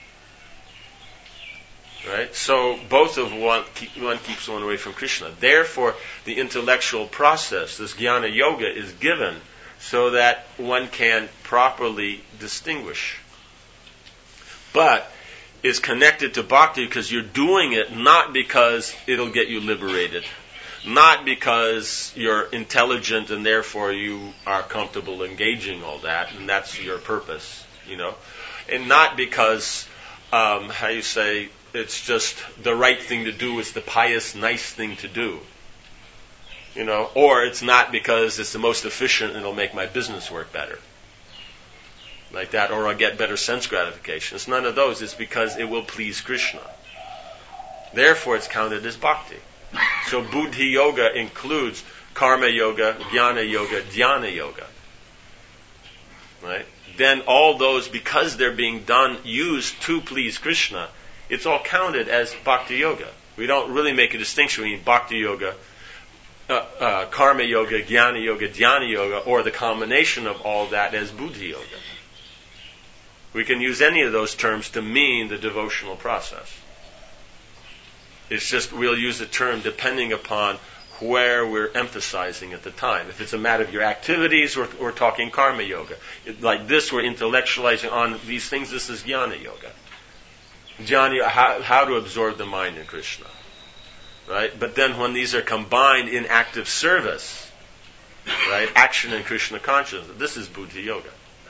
Right? So both of one keeps one away from Krishna. Therefore, the intellectual process, this jnana yoga, is given so that one can properly distinguish. But is connected to bhakti because you're doing it not because it'll get you liberated, not because you're intelligent and therefore you are comfortable engaging all that and that's your purpose, and not because, it's just the right thing to do, it's the pious, nice thing to do, or it's not because it's the most efficient and it'll make my business work better. Like that, or I'll get better sense gratification. It's none of those. It's because it will please Krishna. Therefore, it's counted as bhakti. So buddhi yoga includes karma yoga, jnana yoga, dhyana yoga. Right? Then all those, because they're being used to please Krishna, it's all counted as bhakti yoga. We don't really make a distinction between bhakti yoga, karma yoga, jnana yoga, dhyana yoga, or the combination of all that as buddhi yoga. We can use any of those terms to mean the devotional process. It's just we'll use the term depending upon where we're emphasizing at the time. If it's a matter of your activities, we're talking karma yoga. Like this, we're intellectualizing on these things. This is jnana yoga. Jnana, how to absorb the mind in Krishna. Right? But then when these are combined in active service, right, action in Krishna consciousness, this is buddhi yoga.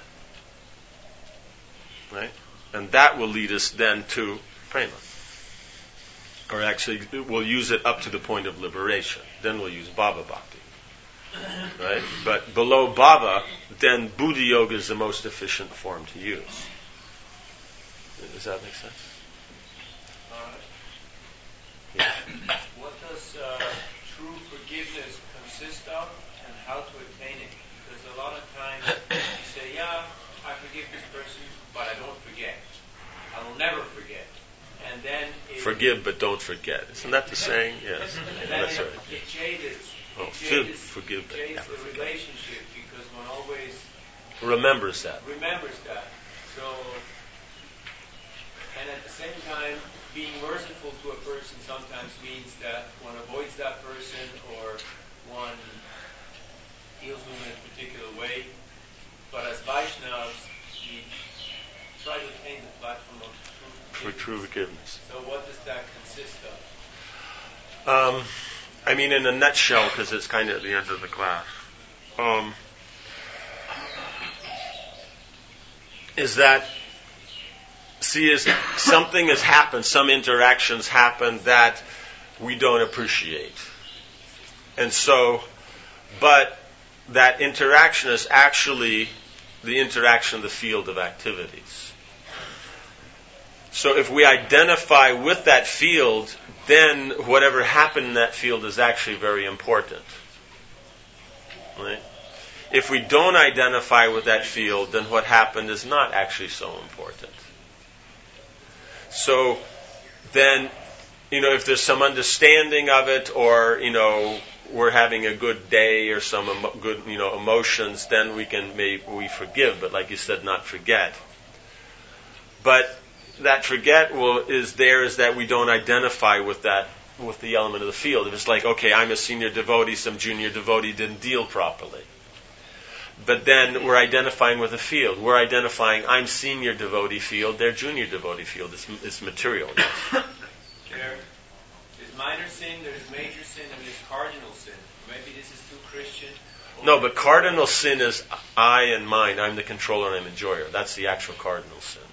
Right? And that will lead us then to prema. Or actually, we'll use it up to the point of liberation. Then we'll use bhava bhakti. Right? But below bhava, then buddhi yoga is the most efficient form to use. Does that make sense? Yeah. What does true forgiveness consist of and how to attain it? Because a lot of times you say, yeah, I forgive this person, but I don't forget. I will never forget. And then forgive but don't forget. Isn't that the saying? Yes. That's right. It jades forgive but never the forget. relationship because one always remembers that. So, and at the same time, being merciful to a person sometimes means that one avoids that person or one deals with him in a particular way. But as Vaishnavas, we try to attain the platform of true forgiveness. So what does that consist of? In a nutshell, because it's kind of at the end of the class, is that, is something has happened, some interactions happen that we don't appreciate. And so, but that interaction is actually the interaction of the field of activities. So if we identify with that field, then whatever happened in that field is actually very important. Right? If we don't identify with that field, then what happened is not actually so important. So then, if there's some understanding of it, or, we're having a good day or some good, emotions, then we forgive, but like you said, not forget. But that forget is that we don't identify with the element of the field. If it's like, okay, I'm a senior devotee, some junior devotee didn't deal properly. But then we're identifying with the field. We're identifying, I'm senior devotee field, they're junior devotee field. It's material. There's minor sin, there's major sin, and there's cardinal sin. Maybe this is too Christian. No, but cardinal sin is I and mine. I'm the controller and I'm enjoyer. That's the actual cardinal sin.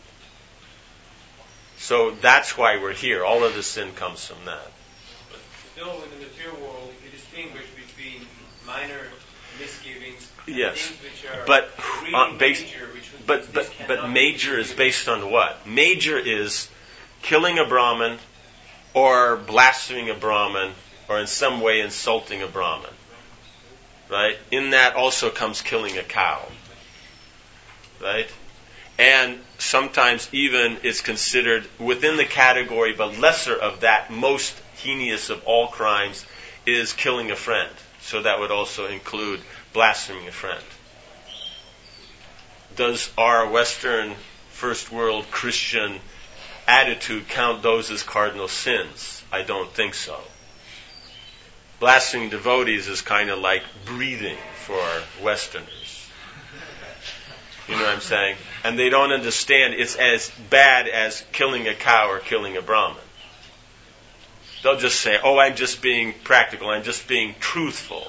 So that's why we're here. All of the sin comes from that. But still, in the material world, you distinguish between minor misgivings and yes. things which are but really major, which would But major is based on what? Major is killing a Brahmin or blaspheming a Brahmin or in some way insulting a Brahmin. Right? In that also comes killing a cow. Right? And sometimes even it's considered within the category, but lesser of that, most heinous of all crimes is killing a friend. So that would also include blaspheming a friend. Does our Western first world Christian attitude count those as cardinal sins? I don't think so. Blaspheming devotees is kind of like breathing for Westerners. You know what I'm saying? And they don't understand it's as bad as killing a cow or killing a Brahmin. They'll just say, oh, I'm just being practical, I'm just being truthful.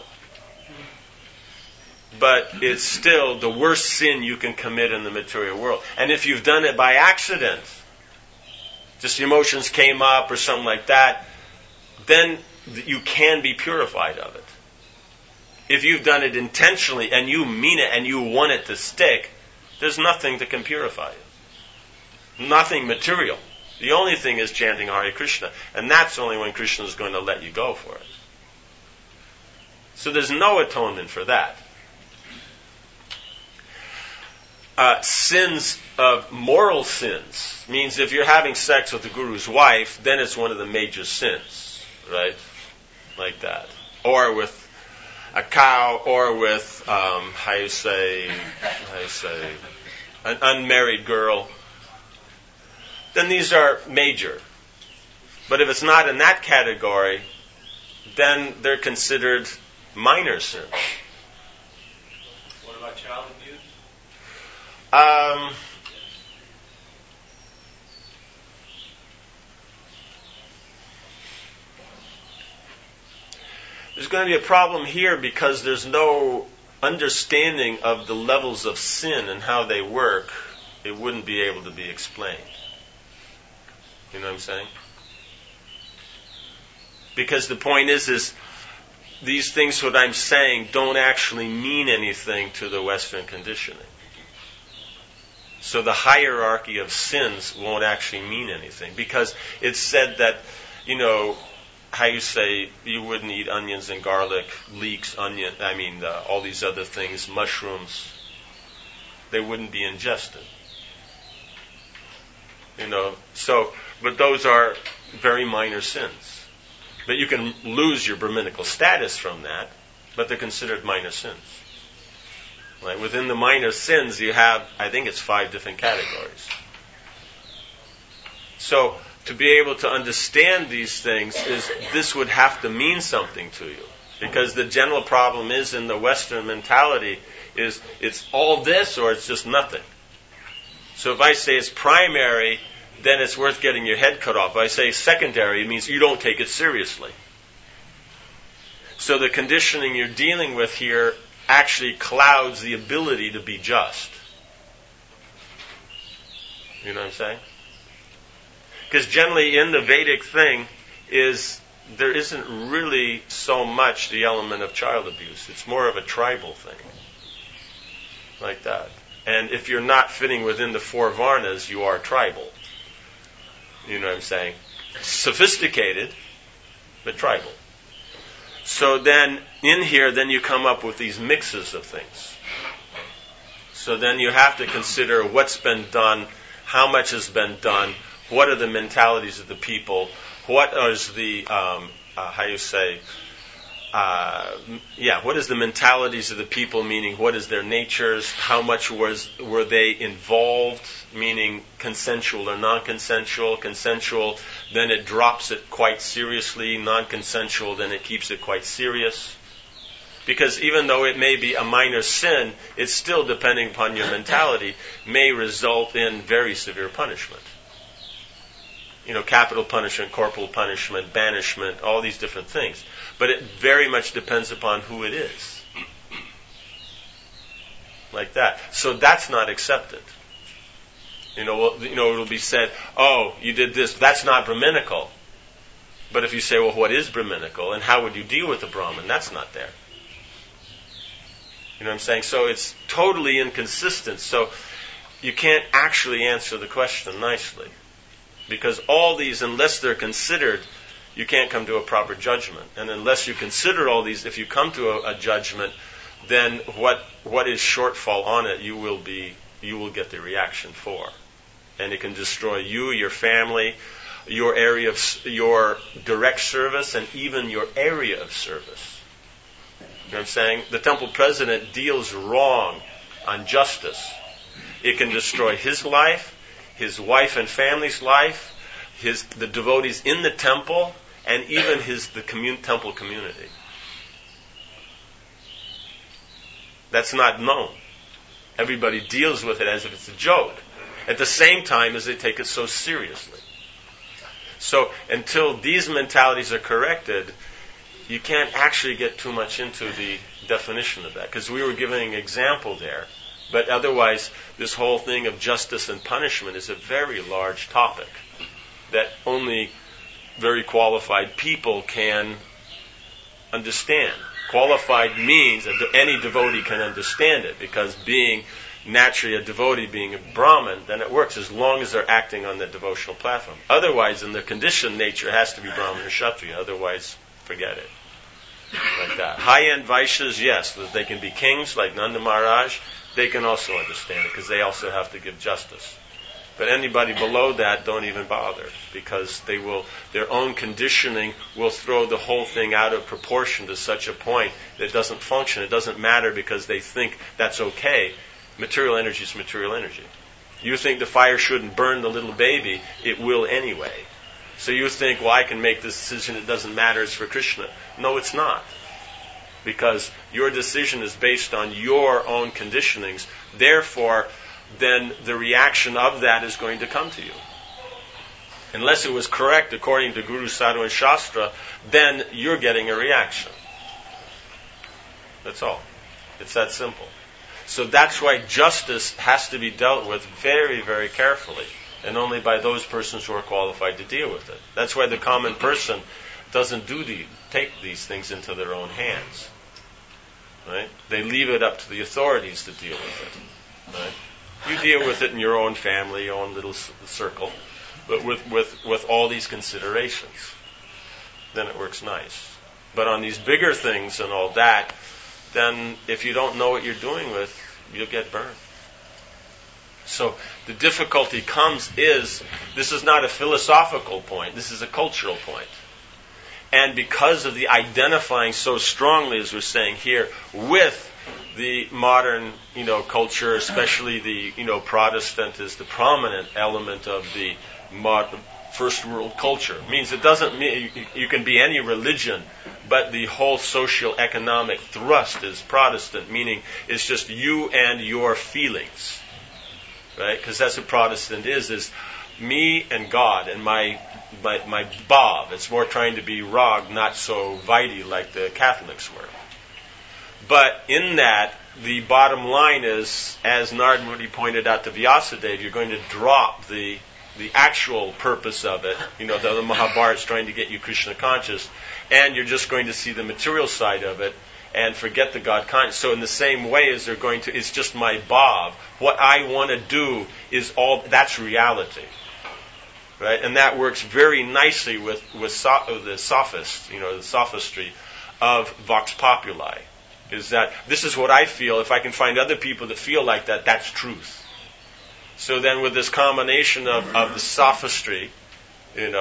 But it's still the worst sin you can commit in the material world. And if you've done it by accident, just emotions came up or something like that, then you can be purified of it. If you've done it intentionally and you mean it and you want it to stick, there's nothing that can purify you. Nothing material. The only thing is chanting Hare Krishna. And that's only when Krishna is going to let you go for it. So there's no atonement for that. Sins of moral sins means if you're having sex with the Guru's wife, then it's one of the major sins, right? Like that. Or with a cow, or with, an unmarried girl. Then these are major. But if it's not in that category, then they're considered minor sins. What about child abuse? There's going to be a problem here because there's no understanding of the levels of sin and how they work. It wouldn't be able to be explained. You know what I'm saying? Because the point is these things what I'm saying don't actually mean anything to the Western conditioning. So the hierarchy of sins won't actually mean anything. Because it's said that, you wouldn't eat onions and garlic, leeks, all these other things, mushrooms, they wouldn't be ingested. But those are very minor sins. But you can lose your Brahminical status from that, but they're considered minor sins. Like within the minor sins, you have, I think it's 5 different categories. So, to be able to understand these things this would have to mean something to you. Because the general problem is in the Western mentality is it's all this or it's just nothing. So if I say it's primary, then it's worth getting your head cut off. If I say secondary, it means you don't take it seriously. So the conditioning you're dealing with here actually clouds the ability to be just. You know what I'm saying? Because generally in the Vedic thing there isn't really so much the element of child abuse. It's more of a tribal thing. Like that. And if you're not fitting within the 4 Varnas, you are tribal. You know what I'm saying? Sophisticated, but tribal. So then, in here, then you come up with these mixes of things. So then you have to consider what's been done, how much has been done, what are the mentalities of the people, what is the, what is the mentalities of the people, meaning what is their natures, how much were they involved, meaning consensual or non-consensual, consensual, then it drops it quite seriously, non-consensual, then it keeps it quite serious. Because even though it may be a minor sin, it's still, depending upon your mentality, may result in very severe punishment. Capital punishment, corporal punishment, banishment, all these different things. But it very much depends upon who it is. Like that. So that's not accepted. It'll be said, oh, you did this, that's not Brahminical. But if you say, well, what is Brahminical, and how would you deal with the Brahmin, that's not there. You know what I'm saying? So it's totally inconsistent. So you can't actually answer the question nicely. Because all these, unless they're considered, you can't come to a proper judgment. And unless you consider all these, if you come to a judgment, then what is shortfall on it, you will get the reaction for. And it can destroy you, your family, your area of your direct service, and even your area of service. You know what I'm saying? The temple president deals wrong on justice. It can destroy his life, his wife and family's life, the devotees in the temple, and even the temple community. That's not known. Everybody deals with it as if it's a joke, at the same time as they take it so seriously. So until these mentalities are corrected, you can't actually get too much into the definition of that, because we were giving an example there. But otherwise, this whole thing of justice and punishment is a very large topic that only very qualified people can understand. Qualified means that any devotee can understand it, because being naturally a devotee, being a Brahmin, then it works as long as they're acting on the devotional platform. Otherwise, in their conditioned nature, it has to be Brahmin or Kshatriya. Otherwise, forget it. Like that. High-end Vaishyas, yes, that they can be kings like Nanda Maharaj. They can also understand it, because they also have to give justice. But anybody below that, don't even bother, because their own conditioning will throw the whole thing out of proportion to such a point that it doesn't function. It doesn't matter, because they think that's okay. Material energy is material energy. You think the fire shouldn't burn the little baby, it will anyway. So you think, well, I can make this decision, it doesn't matter, it's for Krishna. No, it's not. Because your decision is based on your own conditionings. Therefore, then the reaction of that is going to come to you. Unless it was correct according to Guru, Sadhu, and Shastra, then you're getting a reaction. That's all. It's that simple. So that's why justice has to be dealt with very, very carefully, and only by those persons who are qualified to deal with it. That's why the common person doesn't take these things into their own hands. Right? They leave it up to the authorities to deal with it. Right? You deal with it in your own family, your own little circle, but with all these considerations, then it works nice. But on these bigger things and all that, then if you don't know what you're doing with, you'll get burned. So the difficulty this is not a philosophical point, this is a cultural point. And because of the identifying so strongly, as we're saying here, with the modern, culture, especially the, Protestant is the prominent element of the first world culture. It means it doesn't mean you can be any religion, but the whole socio-economic thrust is Protestant, meaning it's just you and your feelings, right? Because that's what Protestant is me and God and my Bob. It's more trying to be Rag, not so Vaidhi like the Catholics were. But in that, the bottom line is, as Narad Muni pointed out to Vyasadeva, you're going to drop the actual purpose of it. The Mahabharata's trying to get you Krishna conscious, and you're just going to see the material side of it and forget the God conscious. So in the same way as it's just my bhav. What I want to do is that's reality. Right? And that works very nicely with the sophists, the sophistry of Vox Populi. Is that this is what I feel. If I can find other people that feel like that, that's truth. So then with this combination of the sophistry, and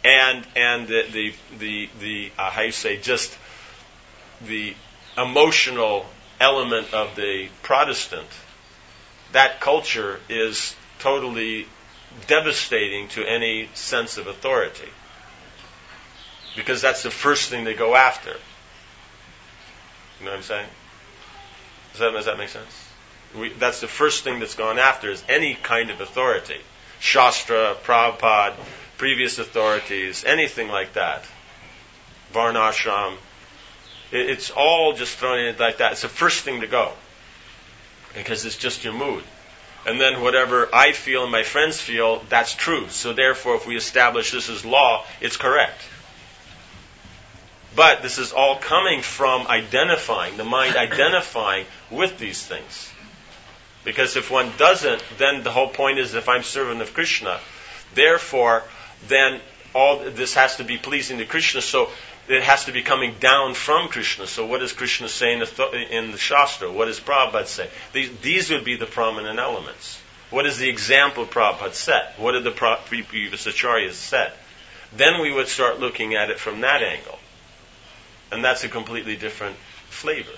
the how you say, just the emotional element of the Protestant, that culture is totally devastating to any sense of authority. Because that's the first thing they go after. You know what I'm saying? Does that make sense? That's the first thing that's gone after, is any kind of authority. Shastra, Prabhupada, previous authorities, anything like that. Varnashram. It's all just thrown in like that. It's the first thing to go. Because it's just your mood. And then whatever I feel and my friends feel, that's truth. So therefore, if we establish this as law, it's correct. But this is all coming from the mind identifying with these things. Because if one doesn't, then the whole point is if I'm servant of Krishna, therefore, then all this has to be pleasing to Krishna, so it has to be coming down from Krishna. So what does Krishna say in the Shastra? What does Prabhupada say? These would be the prominent elements. What is the example Prabhupada set? What did the previous acharyas set? Then we would start looking at it from that angle. And that's a completely different flavor.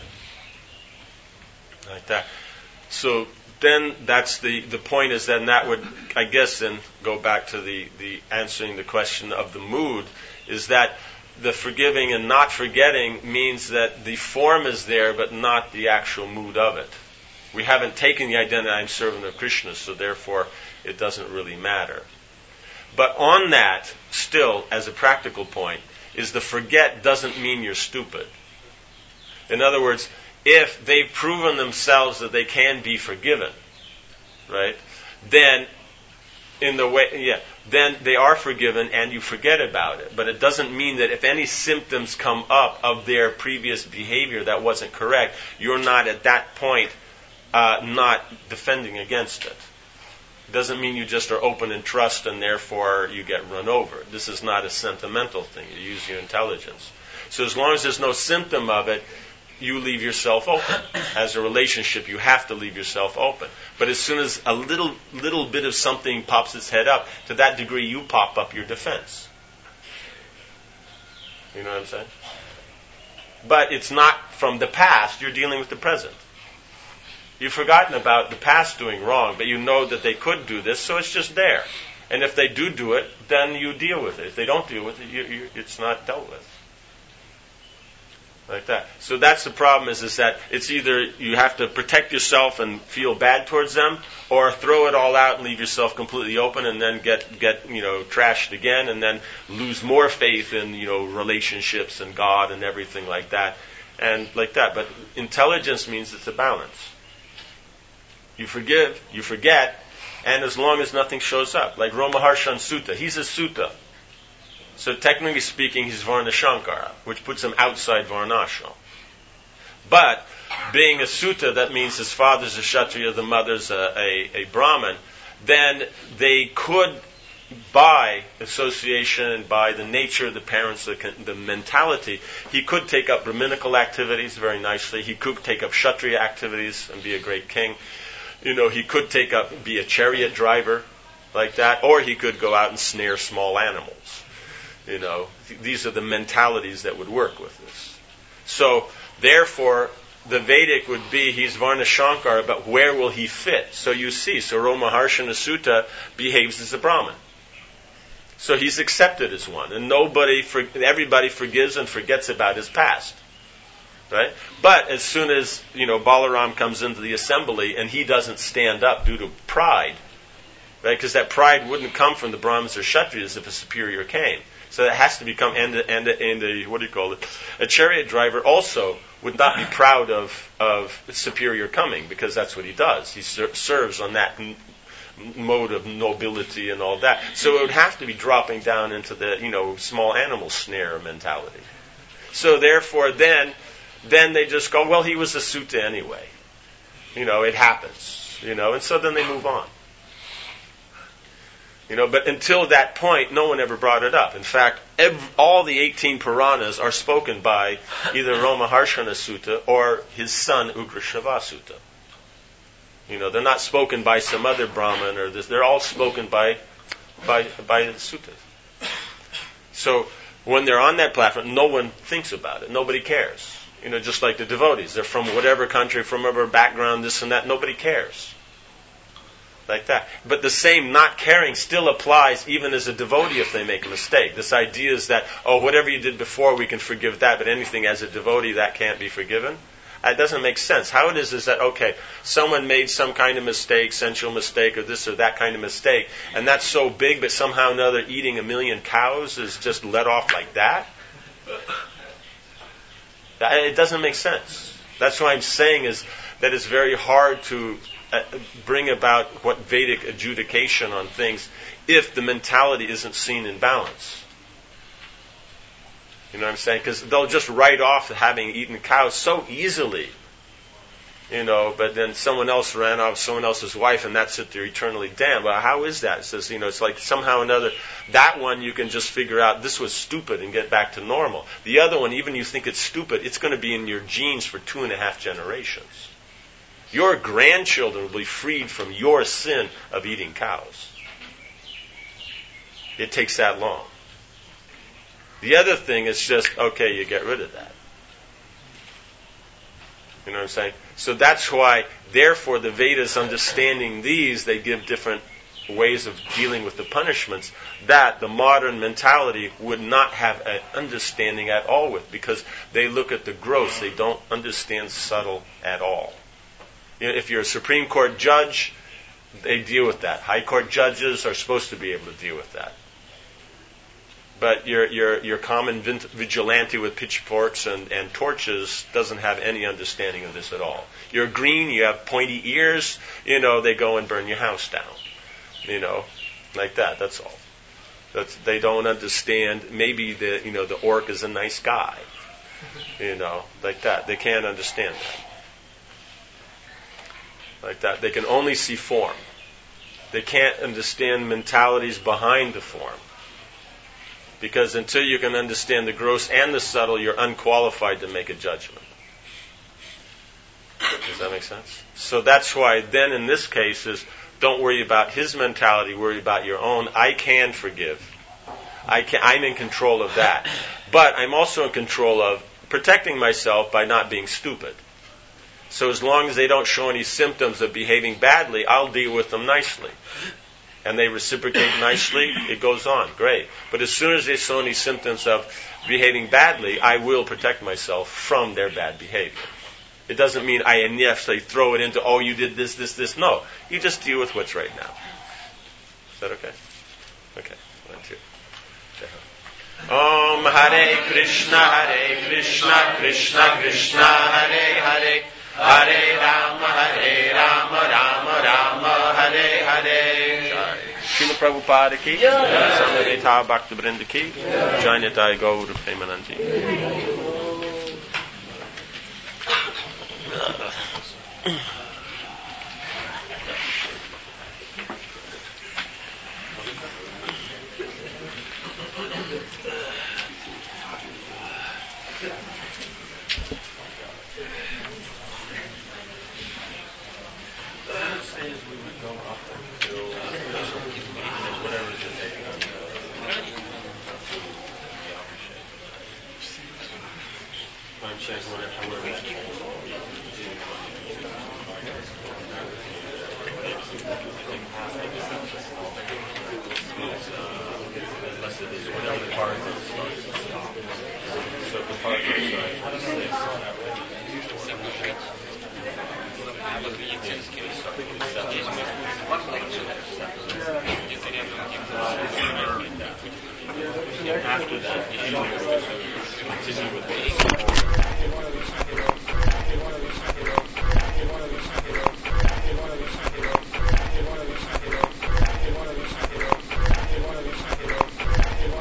Like that. So then that's the point is then that would, I guess, then go back to the answering the question of the mood, is that the forgiving and not forgetting means that the form is there but not the actual mood of it. We haven't taken the identity, I'm servant of Krishna, so therefore it doesn't really matter. But on that, still, as a practical point, is the forget doesn't mean you're stupid. In other words, if they've proven themselves that they can be forgiven, right, then then they are forgiven and you forget about it. But it doesn't mean that if any symptoms come up of their previous behavior that wasn't correct, you're not at that point not defending against it. It doesn't mean you just are open in trust and therefore you get run over. This is not a sentimental thing. You use your intelligence. So as long as there's no symptom of it, you leave yourself open. As a relationship, you have to leave yourself open. But as soon as a little bit of something pops its head up, to that degree you pop up your defense. You know what I'm saying? But it's not from the past, you're dealing with the present. You've forgotten about the past doing wrong, but you know that they could do this, so it's just there. And if they do it, then you deal with it. If they don't deal with it, it's not dealt with. Like that. So that's the problem is that it's either you have to protect yourself and feel bad towards them, or throw it all out and leave yourself completely open and then get trashed again and then lose more faith in, relationships and God and everything like that. And like that. But intelligence means it's a balance. You forgive, you forget, and as long as nothing shows up. Like Romaharshan Sutta. He's a Sutta. So technically speaking, he's Varnashankara, which puts him outside Varnashram. But being a Sutta, that means his father's a Kshatriya, the mother's a Brahmin, then they could, by association and by the nature of the parents, the mentality, he could take up Brahminical activities very nicely. He could take up Kshatriya activities and be a great king. He could be a chariot driver like that, or he could go out and snare small animals. These are the mentalities that would work with this. So, therefore, the Vedic would be, he's Varnashankara, but where will he fit? So you see, Romaharshana Sutta behaves as a Brahmin. So he's accepted as one. And everybody forgives and forgets about his past. Right? But as soon as, Balaram comes into the assembly and he doesn't stand up due to pride, right? Because that pride wouldn't come from the Brahmins or Kshatriyas if a superior came. So that has to become, a chariot driver also would not be proud of superior coming, because that's what he does. He serves on that mode of nobility and all that. So it would have to be dropping down into the, small animal snare mentality. So therefore then they just go, well, he was a Sutta anyway. It happens. And so then they move on. But until that point, no one ever brought it up. In fact, all the 18 Puranas are spoken by either Romaharshana Sutta or his son Ugrashava Sutta. They're not spoken by some other Brahmin or this. They're all spoken by the Suttas. So when they're on that platform, no one thinks about it. Nobody cares. Just like the devotees. They're from whatever country, from whatever background, this and that. Nobody cares. Like that. But the same not caring still applies even as a devotee if they make a mistake. This idea is that, whatever you did before, we can forgive that, but anything as a devotee, that can't be forgiven. It doesn't make sense. How it is that, someone made some kind of mistake, sensual mistake, or this or that kind of mistake, and that's so big, but somehow or another eating 1 million cows is just let off like that? It doesn't make sense. That's what I'm saying is that it's very hard to bring about what Vedic adjudication on things if the mentality isn't seen in balance. You know what I'm saying? Because they'll just write off having eaten cows so easily. but then someone else ran off someone else's wife, and that's it, they're eternally damned. Well, how is that? It says, it's like somehow or another, that one you can just figure out this was stupid and get back to normal. The other one, even you think it's stupid, it's going to be in your genes for 2.5 generations. Your grandchildren will be freed from your sin of eating cows. It takes that long. The other thing is just, okay, you get rid of that. You know what I'm saying? So that's why, therefore, the Vedas, understanding these, they give different ways of dealing with the punishments that the modern mentality would not have an understanding at all with, because they look at the gross. They don't understand subtle at all. If you're a Supreme Court judge, they deal with that. High Court judges are supposed to be able to deal with that. But your common vigilante with pitchforks and torches doesn't have any understanding of this at all. You're green, you have pointy ears, they go and burn your house down. Like that, that's all. They don't understand, maybe the orc is a nice guy. Like that. They can't understand that. Like that. They can only see form. They can't understand mentalities behind the form. Because until you can understand the gross and the subtle, you're unqualified to make a judgment. Does that make sense? So that's why then in this case is, don't worry about his mentality, worry about your own. I can forgive. I'm in control of that. But I'm also in control of protecting myself by not being stupid. So as long as they don't show any symptoms of behaving badly, I'll deal with them nicely. And they reciprocate nicely, it goes on, great. But as soon as they show any symptoms of behaving badly, I will protect myself from their bad behavior. It doesn't mean I necessarily throw it into, you did this. No, you just deal with what's right now. Is that okay? Okay, 1, 2. Om Hare Krishna, Krishna Krishna, Hare Hare, Hare Rama, Rama Rama, Hare Hare. Srila Prabhupada ki, Samaveta Bhakta Vrinda ki, Jainatai Gaur Premanandi. After that, continue with